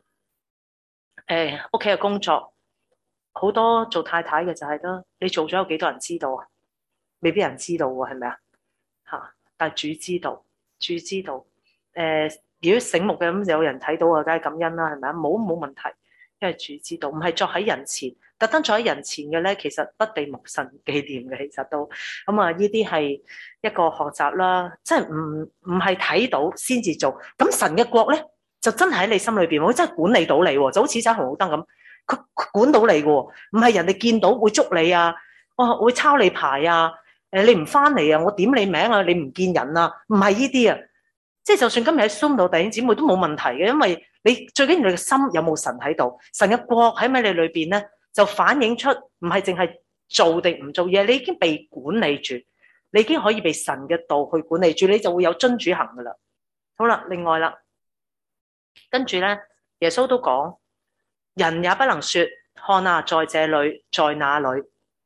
屋企嘅工作。好多做太太嘅就係啦，你做咗有幾多人知道啊？未必人知道喎，係咪啊？嚇！但係主知道，主知道。如果醒目嘅咁，有人睇到啊，梗係感恩啦，係咪啊？冇問題，因為主知道，唔係作喺人前，特登作喺人前嘅咧，其實不被牧神紀念嘅，其實都咁啊！呢啲係一個學習啦，即係唔係睇到先至做。咁神嘅國咧，就真係喺你心裏邊，我真係管理到你喎，就好似盞紅綠燈咁。佢管到你嘅喎，唔係人哋見到會捉你啊，會抄你牌啊，你唔翻嚟啊，我點你名啊，你唔見人啊，唔係呢啲啊，即係就算今日喺 Zoom 度弟兄姊妹都冇問題嘅，因為你最緊要你嘅心有冇神喺度，神嘅國喺咪你裏邊咧，就反映出唔係淨係做定唔做嘢，你已經被管理住，你已經可以被神嘅道去管理住，你就會有遵主行噶啦。好啦，另外啦，跟住咧，耶穌都講。人也不能說，看啊，在這裏，在那裏。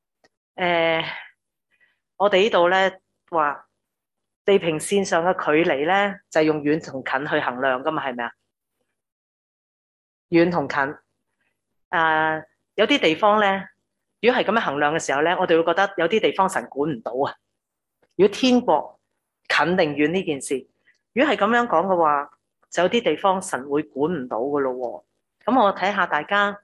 我哋呢度咧話地平線上嘅距離咧，就係用遠同近去衡量噶嘛，係咪啊？遠同近，有啲地方咧，如果係咁樣衡量嘅時候咧，我哋會覺得有啲地方神管唔到啊。如果天國近定遠呢件事，如果係咁樣講嘅話，就有啲地方神會管唔到噶咯。咁我睇下大家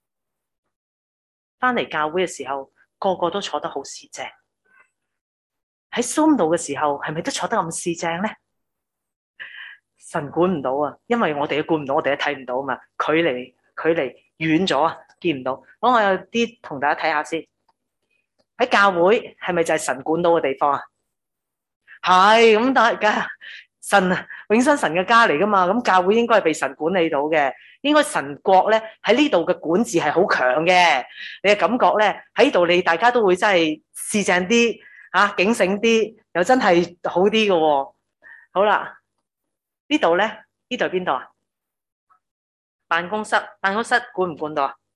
翻嚟教會嘅時候，個個都坐得好四正。喺 Zoom 度嘅時候，係咪都坐得咁四正咧？神管唔到啊，因為我哋都管唔到，我哋都睇唔到啊嘛。距離遠咗啊，見唔到。咁我有啲同大家睇下先。喺教會係咪就係神管到嘅地方啊？係咁，大家神啊，永生神嘅家嚟噶嘛。咁教會應該係被神管理到嘅。應該神國咧喺呢度嘅管治係好強嘅，你嘅感覺咧喺度，你大家都會真係視正啲嚇，警醒啲，又真係好啲嘅喎。好啦，呢度咧，呢度係邊度啊？辦公室管唔管到啊？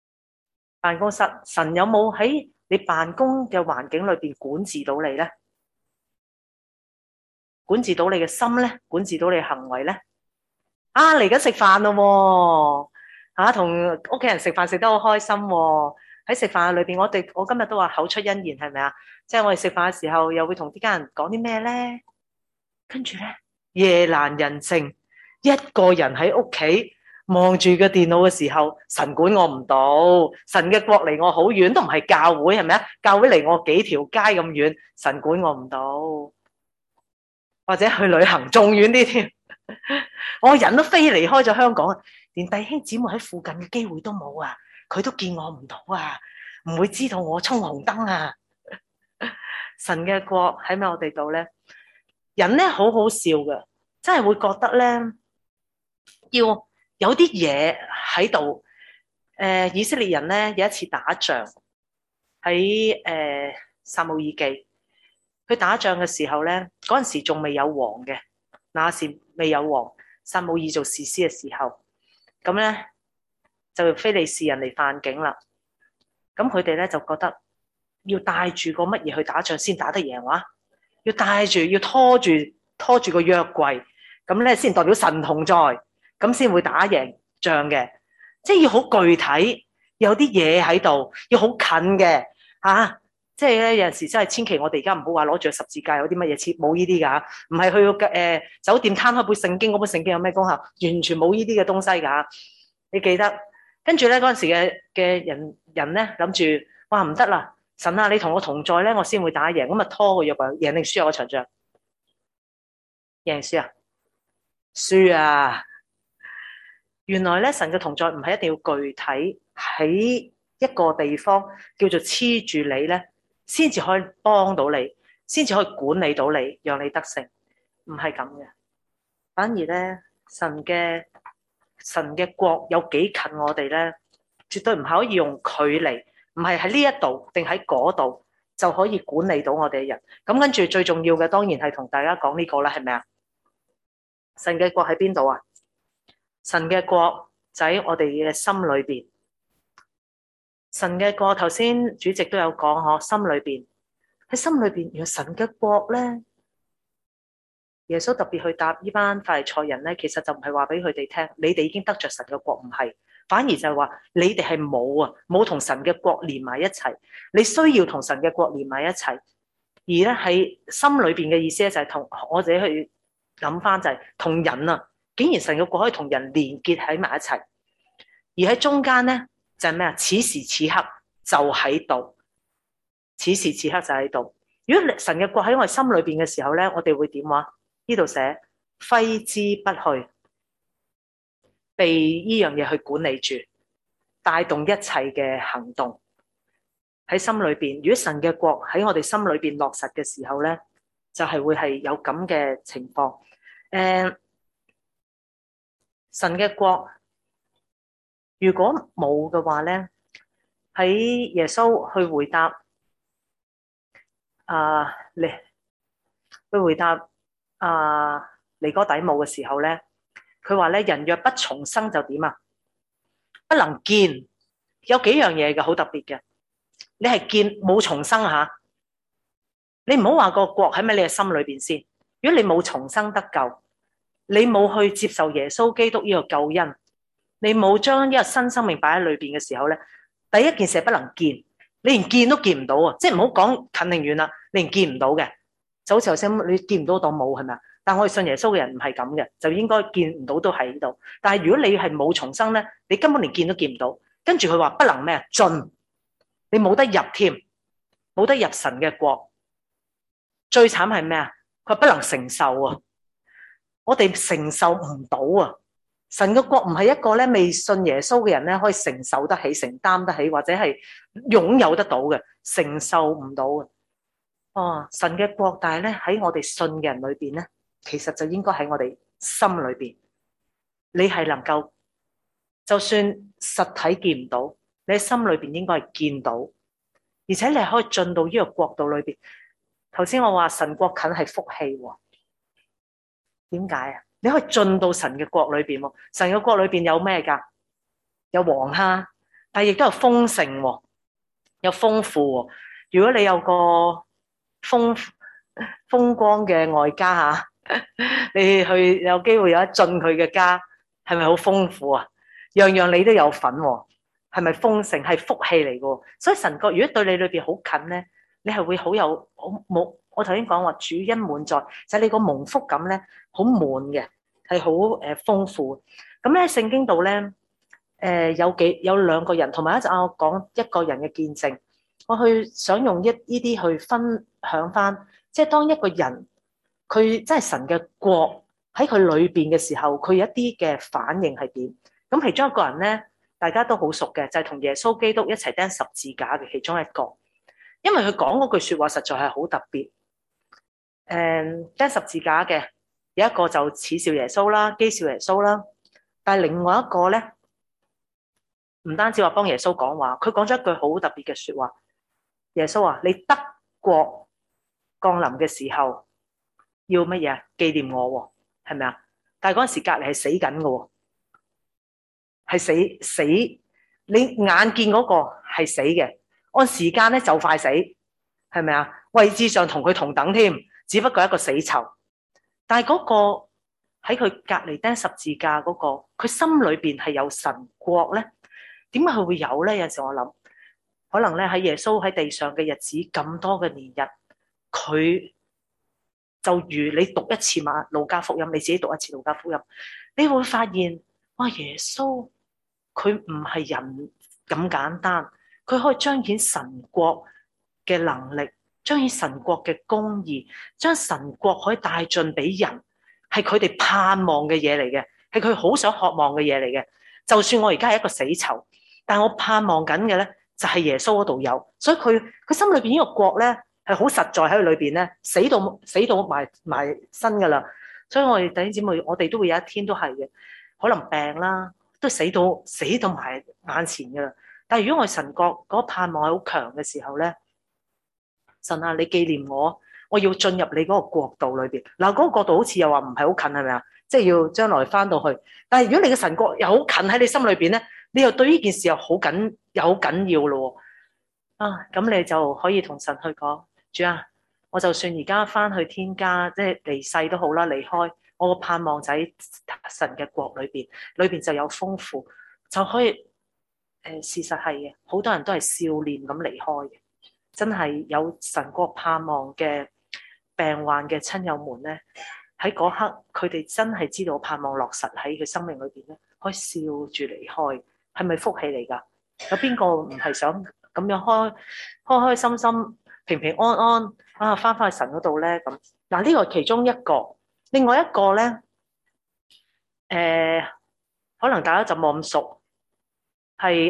辦公室，神有冇喺你辦公嘅環境裏邊管治到你咧？ 管治到你嘅心咧？管治到你嘅行為咧？啊，嚟緊食飯咯喎！同屋企人食飯食得好開心喎。喺食飯裏邊，我今日都話口出恩言，係咪啊？即係我哋食飯嘅時候，又會同啲家人講啲咩咧？跟住咧，夜闌人靜，一個人喺屋企望住個電腦嘅時候，神管我唔到，神嘅國離我好遠，都唔係教會，係咪啊？教會離我幾條街咁遠，神管我唔到，或者去旅行仲遠啲添。我人都飛離開咗香港啊，連弟兄姊妹喺附近嘅機會都冇啊，佢都見我唔到啊，唔會知道我衝紅燈啊。神嘅國喺咪我哋度咧？人咧好好笑嘅，真係會覺得咧要有啲嘢喺度。以色列人咧有一次打仗喺撒母耳記，佢打仗嘅時候咧，嗰陣時仲未有王嘅，那時未有王。撒母耳做士師嘅時候，咁咧就非利士人嚟犯境啦。咁佢哋咧就覺得要帶住個乜嘢去打仗先打得贏話？要帶住，要拖住個約櫃，咁咧先代表神同在，咁先會打贏仗嘅。即係要好具體，有啲嘢喺度，要好近嘅嚇。即係咧有陣時真係千祈我哋而家唔好話攞住十字架有啲乜嘢切，冇呢啲㗎。唔係去到酒店攤開本聖經，嗰本聖經有咩功效？完全冇呢啲嘅東西㗎。你記得？跟住咧嗰陣時嘅人咧諗住，哇唔得啦！神啊，你同我同在咧，我先會打贏。咁啊拖個約櫃，贏定輸啊？嗰場仗贏輸啊？輸啊！原來咧神嘅同在唔係一定要具體喺一個地方叫做黐住你咧，先至可以幫到你，先至可以管理到你，讓你得勝。唔係咁嘅，反而咧神嘅國有幾近我哋咧，絕對唔可以用距離，唔係喺呢一度定喺嗰度就可以管理到我哋嘅人。咁跟住最重要嘅當然係同大家講呢個啦，係咪啊？神嘅國喺邊度啊？神嘅國就喺我哋嘅心裏邊。神嘅國頭先主席都有講嗬，心裏邊，喺心裏邊，原來神嘅國咧，耶穌特別去答呢班法利賽人咧，其實就唔係話俾佢哋聽，你哋已經得着神嘅國，唔係，反而就係話你哋係冇同神嘅國連埋一齊，你需要同神嘅國連埋一齊。而咧喺心裏邊嘅意思咧，就係同我自己去諗翻，就係同人啊，竟然神嘅國可以同人連結喺埋一齊，而喺中間咧就係咩啊？此時此刻就喺度，此時此刻就喺度。如果神嘅國喺我哋心裏邊嘅時候咧，我哋會點話？呢度寫揮之不去，被呢樣嘢去管理住，帶動一切嘅行動喺心裏邊。如果神嘅國喺我哋心裏邊落實嘅時候咧，就係會係有咁嘅情況。神嘅國如果冇嘅話咧，喺耶穌去回答尼哥底母嘅時候咧，佢話咧，人若不重生就點啊？不能見。有幾樣嘢嘅好特別嘅，你係見冇重生吓，你唔好話個國喺咪你嘅心裏邊先。如果你冇重生得救，你冇去接受耶穌基督呢個救恩，你冇將呢個新生命擺喺裏邊嘅時候咧，第一件事係不能見，你連見都見唔到啊！即係唔好講近定遠啦，你連見唔到嘅，就好似頭先你見唔到當冇係咪啊？但我哋信耶穌嘅人唔係咁嘅，就應該見唔到都喺度。但係如果你係冇重生咧，你根本連見都見唔到。跟住佢話不能咩啊？進，你冇得入添，冇得入神嘅國。最慘係咩啊？佢話不能承受啊！我哋承受唔到啊！神嘅國唔係一個咧未信耶穌嘅人咧可以承受得起、承擔得起或者係擁有得到嘅，承受唔到嘅。哦，神嘅國，但係咧喺我哋信嘅人裏邊咧，其實就應該喺我哋心裏邊。你係能夠，就算實體見唔到，你喺心裏邊應該係見到，而且你係可以進到呢個國度裏邊。頭先我話神國近係福氣喎，點解啊？你可以進到神嘅國裏邊喎。神嘅國裏邊有咩噶？有黃蝦，但係亦都有豐盛喎，有豐富喎。如果你有個風光嘅外家吓， 你去有機會有一進佢嘅家，係咪好豐富啊？樣樣你都有份喎，係咪豐盛？係福氣嚟嘅。所以神國如果對你裏邊好近咧，你係會好有好冇？我頭先講話主恩滿載，就係你個蒙福感咧好滿嘅，係好豐富。咁咧聖經度咧有兩個人，同埋一陣我講一個人嘅見證，我去想用呢啲去分享翻，即係當一個人佢真係神嘅國喺佢裏邊嘅時候，佢一啲嘅反應係點？咁其中一個人咧，大家都好熟嘅，就係同耶穌基督一齊釘十字架嘅其中一個，因為佢講嗰句説話實在係好特別。釘十字架嘅有一個就恥笑耶穌啦，譏笑耶穌啦，但係另外一個咧，唔單止話幫耶穌講話，佢講咗一句好特別嘅説話。耶穌話：你得國降臨嘅時候，要乜嘢？紀念我喎，係咪啊？但係嗰陣時隔離係死緊嘅喎，係死，你眼見嗰個係死嘅，按時間咧就快死，係咪啊？位置上同佢同等添，只不過一個死囚。但係嗰個喺佢隔離釘十字架嗰個，佢心裏邊係有神國咧。點解佢會有咧？有時我諗，可能咧喺耶穌喺地上嘅日子咁多嘅年日，佢就如你讀一次路加福音，你自己讀一次路加福音，你會發現哇，耶穌佢唔係人咁簡單，佢可以彰顯神國嘅能力，彰顯神國嘅公義，將神國可以帶進俾人，係佢哋盼望嘅嘢嚟嘅，係佢好想渴望嘅嘢嚟嘅。就算我而家係一個死囚，但我盼望緊嘅咧就係耶穌嗰度有，所以佢心裏邊呢個國咧係好實在喺佢裏邊咧，死到埋身噶啦。所以我哋弟兄姊妹，我哋都會有一天都係嘅，可能病啦，都死到埋眼前噶啦。但係如果我神國嗰個盼望係好強嘅時候咧，神啊，你紀念我，我要進入你嗰個國度裏邊。嗱，嗰個國度好似又話唔係好近，係咪啊？即係要將來翻到去。但係如果你嘅神國又好近喺你心裏邊咧，你又對呢件事又好緊要咯。啊，咁你就可以同神去講，主啊，我就算而家翻去天家，即係離世都好啦，離開我個盼望就喺神嘅國裏邊就有豐富，就可以事實係嘅，好多人都係笑臉咁離開嘅，真係有神國盼望嘅病患嘅親友們咧，喺嗰刻佢哋真係知道盼望落實喺佢生命裏邊咧，可以笑住離開，係咪福氣嚟㗎？有邊個唔係想咁樣開心心、平平安安啊，翻去神嗰度咧？咁嗱，呢個其中一個，另外一個咧，可能大家就冇咁熟，係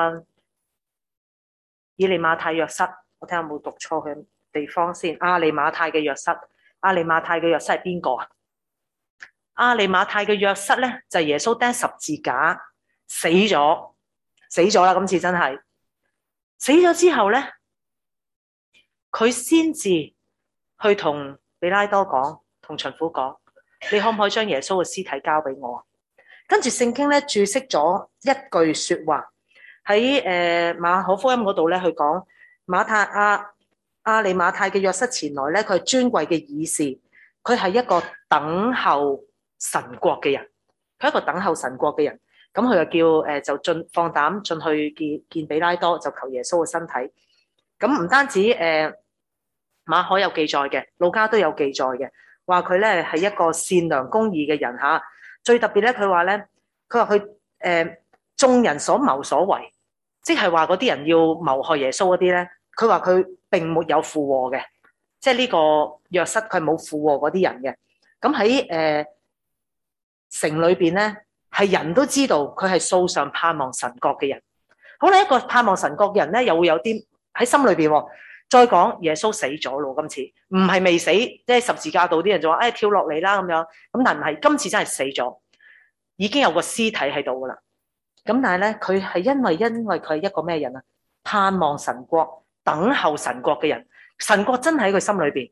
以利馬太約瑟，我睇下有冇讀錯佢地方先。亞利馬太嘅約瑟，亞利馬太嘅約瑟係邊個啊？亞利馬太嘅約瑟咧，就係耶穌釘十字架死咗啦！今次真係死咗之後咧，佢先至去同比拉多講，同巡撫講，你可唔可以將耶穌嘅屍體交俾我？跟住聖經咧注釋咗一句說話喺馬可福音嗰度咧，去講亞利馬太嘅約瑟前來咧，佢係尊貴嘅議士，佢係一個等候神國嘅人，佢係一個等候神國嘅人。咁佢就叫就放膽進去見比拉多，就求耶穌嘅身體。咁唔單止馬可有記載嘅，路加都有記載嘅，話佢咧係一個善良公義嘅人嚇。最特別咧，佢話佢眾人所謀所為，即係話嗰啲人要謀害耶穌嗰啲咧，佢話佢並沒有附和嘅，即係呢個約瑟佢冇附和嗰啲人嘅。咁喺城裏邊咧，係人都知道佢係素常盼望神國嘅人。好啦，一個盼望神國嘅人咧，又會有啲喺心裏邊。再講耶穌死咗咯，今次唔係未死，即係十字架度啲人就話跳落嚟啦咁樣。咁但係唔係，今次真係死咗，已經有個屍體喺度噶啦。咁但係咧，佢係因為佢係一個咩人啊？盼望神國、等候神國嘅人。神國真係喺佢心裏邊。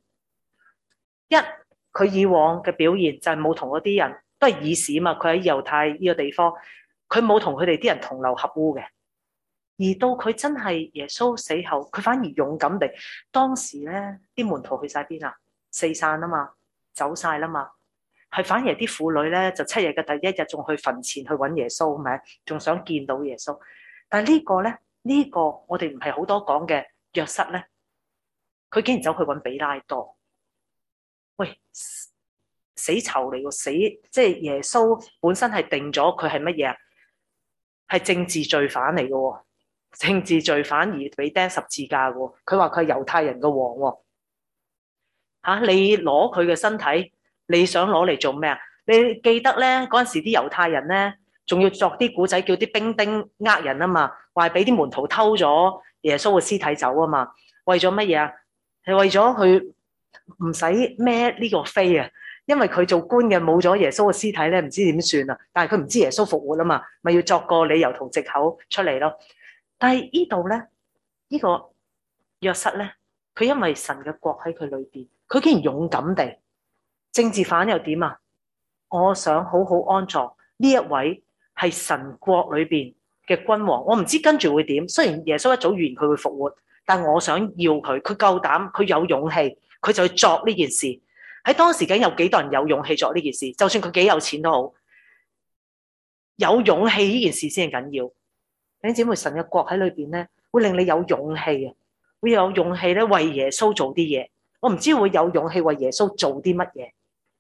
佢以往嘅表現就係冇同嗰啲人都係議士啊嘛，佢喺猶太呢個地方，佢冇同佢哋啲人同流合污嘅。而到佢真係耶穌死後，佢反而勇敢地，當時咧啲門徒去晒邊啊？四散啊嘛， 走晒啦嘛，係反而啲婦女咧就7日嘅第一日仲去墳前去揾耶穌，係咪？仲想見到耶穌。但係呢個咧，呢個我哋唔係好多講嘅約瑟咧，佢竟然走去揾比拉多。喂，死囚嚟喎，即係耶穌本身係定咗佢係乜嘢啊？係政治罪犯嚟嘅喎，政治罪犯而俾釘十字架嘅喎。佢話佢係猶太人嘅王喎。你攞佢嘅身體，你想攞嚟做咩啊？你記得咧嗰陣時啲猶太人咧，仲要作啲古仔叫啲兵丁呃人啊嘛，話俾啲門徒偷咗耶穌嘅屍體走啊嘛。為咗乜嘢啊？係為咗佢唔使孭呢個飛啊，因為佢做官嘅冇咗耶穌嘅屍體咧，唔知點算啊。但係佢唔知耶穌復活啊嘛，咪要作個理由同藉口出嚟咯。但係呢度咧，呢個約瑟咧，佢因為神嘅國喺佢裏邊，佢竟然勇敢地，政治犯又點啊？我想好好安葬呢一位係神國裏邊嘅君王。我唔知跟住會點。雖然耶穌一早預言佢會復活，但我想要佢，佢夠膽，佢有勇氣，佢就去作呢件事。喺當時梗有幾多人有勇氣作呢件事？就算佢幾有錢都好，有勇氣呢件事先係緊要。弟兄姊妹，神嘅國喺裏邊咧，會令你有勇氣啊，會有勇氣咧為耶穌做啲嘢。我唔知會有勇氣為耶穌做啲乜嘢，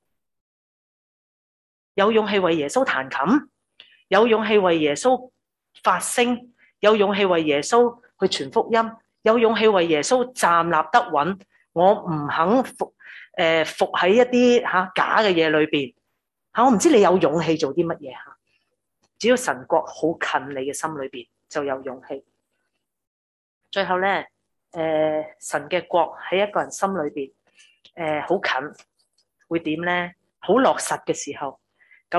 有勇氣為耶穌彈琴，有勇氣為耶穌發聲，有勇氣為耶穌去傳福音，有勇氣為耶穌站立得穩。我唔肯服喺一啲假嘅嘢裏邊。我唔知你有勇氣做啲乜嘢。只要神國好近你嘅心裏邊，就有勇氣。最後咧，神嘅國喺一個人心裏邊，好近，會點咧？好落實嘅時候，咁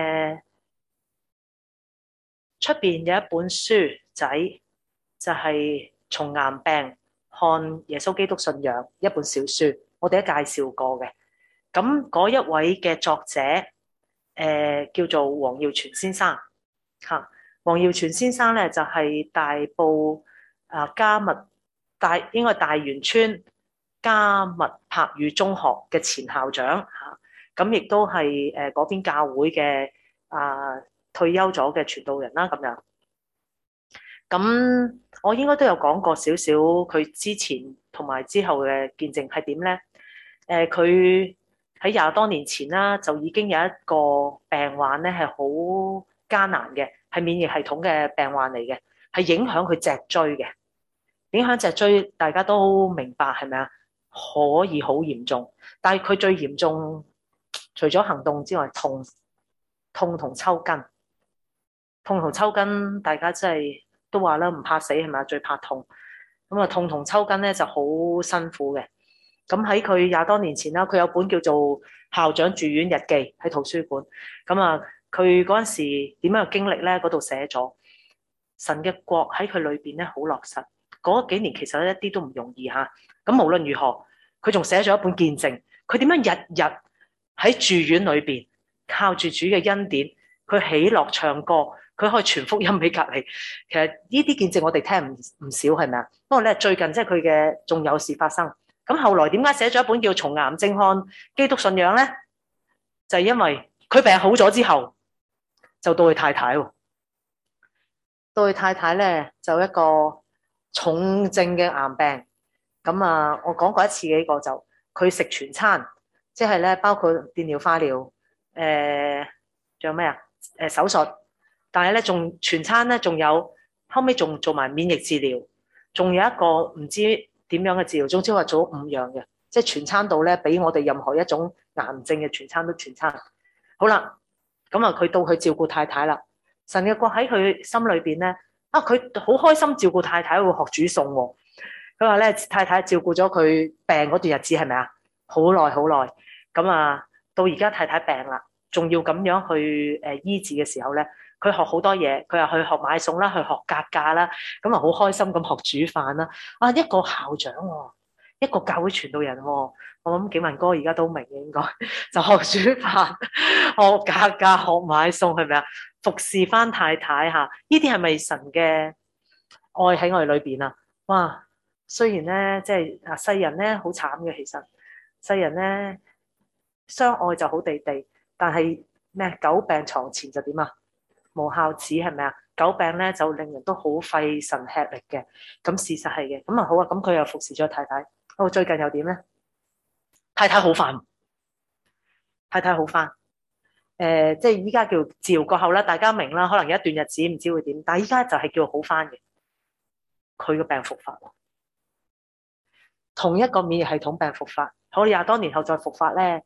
出邊有一本書仔，就係從癌病看耶穌基督信仰一本小書，我哋都介紹過嘅。咁嗰一位嘅作者，叫做黃耀全先生。黃耀全先生咧就係大埔應該大元村加密柏語中學嘅前校長。咁亦都係嗰邊教會嘅退休咗嘅傳道人啦。咁樣，咁我應該都有講過少少佢之前同埋之後嘅見證係點咧？佢喺20多年前啦，就已經有一個病患咧係好艱難嘅，係免疫系統嘅病患嚟嘅，係影響佢脊椎嘅。影響脊椎大家都明白係咪啊？可以好嚴重，但係佢最嚴重，除咗行動之外，痛同抽筋。痛同抽筋，大家真係都話啦，唔怕死係咪啊？最怕痛。咁啊，痛同抽筋咧就好辛苦嘅。咁喺佢20多年前啦，佢有本叫做《校長住院日記》喺圖書館。咁啊，佢嗰陣時點樣嘅經歷咧？嗰度寫咗神嘅國喺佢裏邊咧，好落實。嗰幾年其實一啲都唔容易嚇。咁無論如何，佢仲寫咗一本見證。佢點樣日日喺住院裏邊靠住主嘅恩典，佢喜樂唱歌，佢可以傳福音俾隔離。其實呢啲見證我哋聽唔少係咪啊？不過咧，最近即係佢嘅仲有事發生。咁後來點解寫咗一本叫《從癌症看基督信仰》咧？就係因為佢病好咗之後，就到佢太太喎。到佢太太咧就一個重症嘅癌病。咁啊，我講過一次嘅呢個就佢食全餐，即係咧包括電療、化療，仲有咩啊？手術。但係咧仲全餐咧，仲有後尾仲做埋免疫治療，仲有一個唔知點樣嘅治療，總之話做5樣嘅，即係全餐到咧，比我哋任何一種癌症嘅全餐都全餐。好啦，咁啊，佢到佢照顧太太啦。神嘅國喺佢心裏邊咧，佢好開心照顧太太，會學煮餸喎。佢話咧，太太照顧咗佢病嗰段日子係咪啊？好耐好耐。咁啊，到而家太太病啦，仲要咁樣去醫治嘅時候咧，佢學好多嘢。佢又去學買餸啦，去學格價啦，咁啊好開心咁學煮飯啦。一個校長喎，一個教會傳道人喎。我諗景文哥而家都明嘅，應該就學煮飯、學格價、學買餸，係咪啊？服侍翻太太嚇，呢啲係咪神嘅愛喺我哋裏邊啊？哇！雖然咧，即係世人咧好慘嘅，其實世人咧相愛就好地地，但係咩久病床前就點啊？無孝子係咪啊？久病咧就令人都好費神吃力嘅。咁事實係嘅。咁啊好啊，咁佢又服侍咗太太。最近又點咧？太太好返，太太好返。即係依家叫治療過後啦，大家明啦。可能有一段日子唔知會點，但係依家就係叫好返嘅。佢個病復發，同一個免疫系統病復發，可能廿多年後再復發咧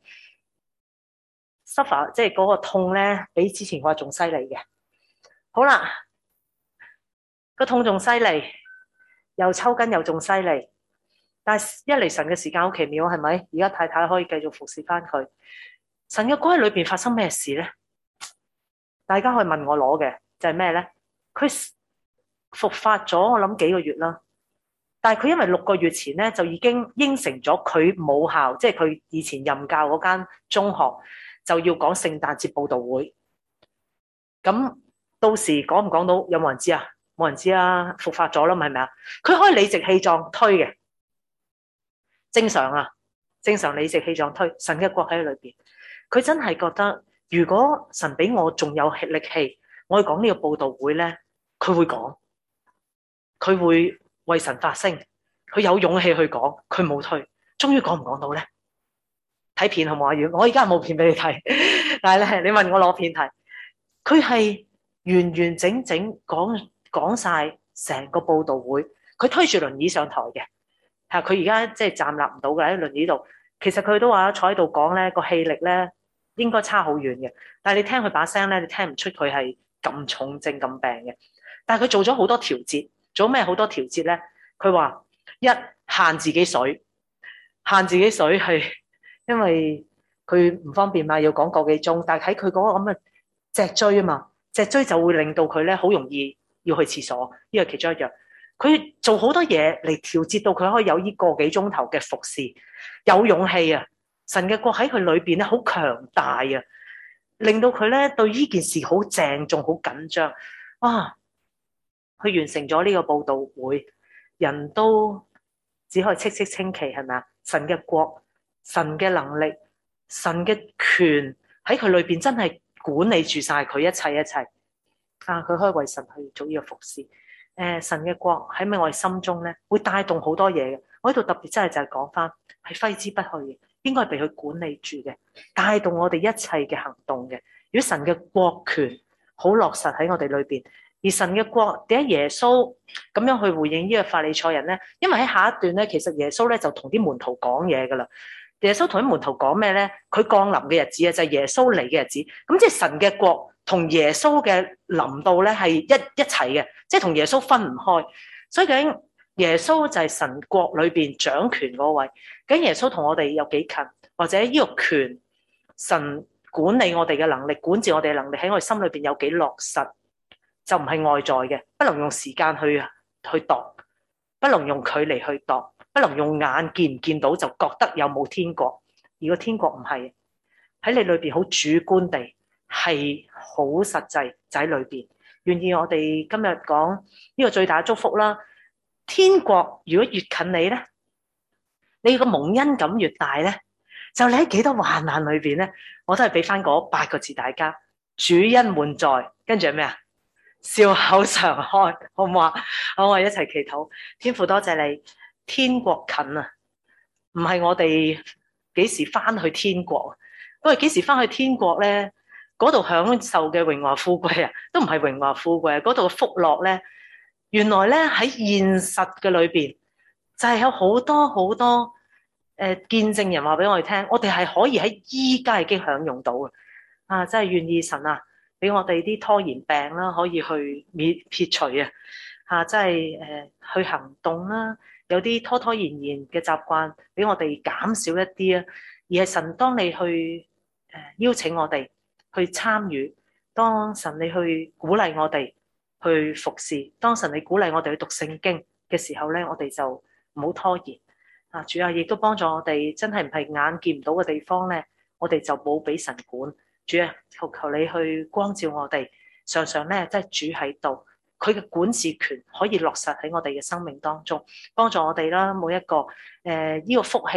，suffer 即係嗰個痛咧，比之前話仲犀利嘅。好啦，個痛仲犀利，又抽筋又仲犀利，但係一嚟神嘅時間好奇妙，係咪？而家太太可以繼續服侍翻佢。神嘅國喺裏邊發生咩事咧？大家可以問我攞嘅就係咩咧？佢復發咗，我諗幾個月啦。但係佢因為6個月前咧就已經應承咗佢母校，即係佢以前任教嗰間中學就要講聖誕節佈道會。咁到時講唔講到有冇人知啊？冇人知啊，復發咗啦，係咪啊？佢可以理直氣壯推嘅，正常啊，正常理直氣壯推。神嘅國喺裏邊，佢真係覺得如果神俾我仲有力氣，我去講呢個佈道會咧，佢會講，佢會為神發聲，佢有勇氣去講，佢冇推。終於講唔講到咧？睇片好唔好啊？我而家冇片俾你睇，但係咧，你問我攞片睇，佢係完完整整講晒成個佈道會。佢推住輪椅上台嘅，係佢而家即係站立唔到嘅喺輪椅度。其實佢都話坐喺度講咧，個氣力咧應該差好遠嘅。但係你聽佢把聲咧，你聽唔出佢係咁重症咁病嘅。但係佢做咗好多調節，做咩好多調節咧？佢話一限自己水，限自己水係因為佢唔方便嘛，要講個幾鐘。但係喺佢嗰個咁嘅脊椎啊嘛，脊椎就會令到佢咧好容易要去廁所，呢個其中一樣。佢做好多嘢嚟調節到佢可以有呢個幾鐘頭嘅服侍，有勇氣啊！神嘅國喺佢裏邊咧好強大啊，令到佢咧對呢件事好鄭重、好緊張。哇！佢完成咗呢個佈道會，人都只可以戚戚稱奇，係咪啊？神嘅國、神嘅能力、神嘅權喺佢裏邊真係管理住晒佢一切一切。啊！佢可以為神去做呢個服侍。神嘅國喺咪我哋心中咧，會帶動好多嘢嘅。我喺度特別真係就係講翻，係揮之不去嘅，應該係被佢管理住嘅，帶動我哋一切嘅行動嘅。如果神嘅國權好落實喺我哋裏邊，而神嘅國點解耶穌咁樣去回應呢個法利賽人咧？因為喺下一段咧，其實耶穌咧就同啲門徒講嘢噶啦。耶穌同啲門徒講咩咧？佢降臨嘅日子啊，就係耶穌嚟嘅日子。咁即係神嘅國同耶穌嘅臨到咧係一齊嘅，即係同耶穌分唔開。所以究竟耶穌就係神國裏邊掌權嗰位。究竟耶穌同我哋有幾近，或者呢個權神管理我哋嘅能力、管治我哋嘅能力喺我哋心裏邊有幾落實，就唔係外在嘅，不能用時間去度，不能用距離去度，不能用眼見唔見到就覺得有冇天國。而個天國唔係喺你裏邊好主觀地，係好實際就喺裏邊。願意我哋今日講呢個最大嘅祝福啦。天國如果越近你咧，你個蒙恩感越大咧，就你喺幾多患難裏邊咧，我都係俾翻嗰8個字大家：主恩滿載，跟住係咩啊？笑口常開，好唔好啊？好，我哋一齊祈禱。天父多謝你，天國近啊，唔係我哋幾時翻去天國啊？因為幾時翻去天國咧，嗰度享受嘅榮華富貴啊，都唔係榮華富貴啊，嗰度嘅福樂咧，原來咧喺現實嘅裏邊，就係有好多好多見證人話俾我哋聽，我哋係可以喺依家已經享用到嘅啊！真係願意神啊，俾我哋啲拖延病啦，可以去撇除啊！嚇，真係去行動啦，有啲拖拖延延嘅習慣，俾我哋減少一啲啊！而係神，當你去邀請我哋去參與，當神你去鼓勵我哋去服侍，當神你鼓勵我哋去讀聖經嘅時候咧，我哋就唔好拖延啊！主啊，亦都幫助我哋，真係唔係眼見唔到嘅地方咧，我哋就冇俾神管。主啊，求求你去光照我哋，常常咧即係主喺度，佢嘅管治權可以落實喺我哋嘅生命當中，幫助我哋啦。每一個呢個福氣咧，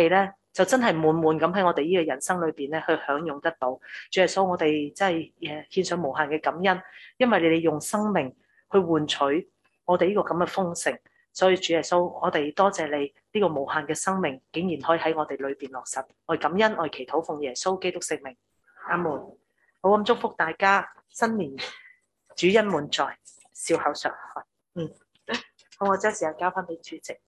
就真係滿滿咁喺我哋呢個人生裏邊咧去享用得到。主耶穌，我哋真係獻上無限嘅感恩，因為你哋用生命去換取我哋呢個咁嘅豐盛。所以主耶穌，我哋多謝你呢個無限嘅生命，竟然可以喺我哋裏邊落實。我哋感恩，我哋祈禱奉耶穌基督聖名，阿門。好，咁祝福大家新年主恩滿載，笑口常開。好，我將時間交翻俾主席。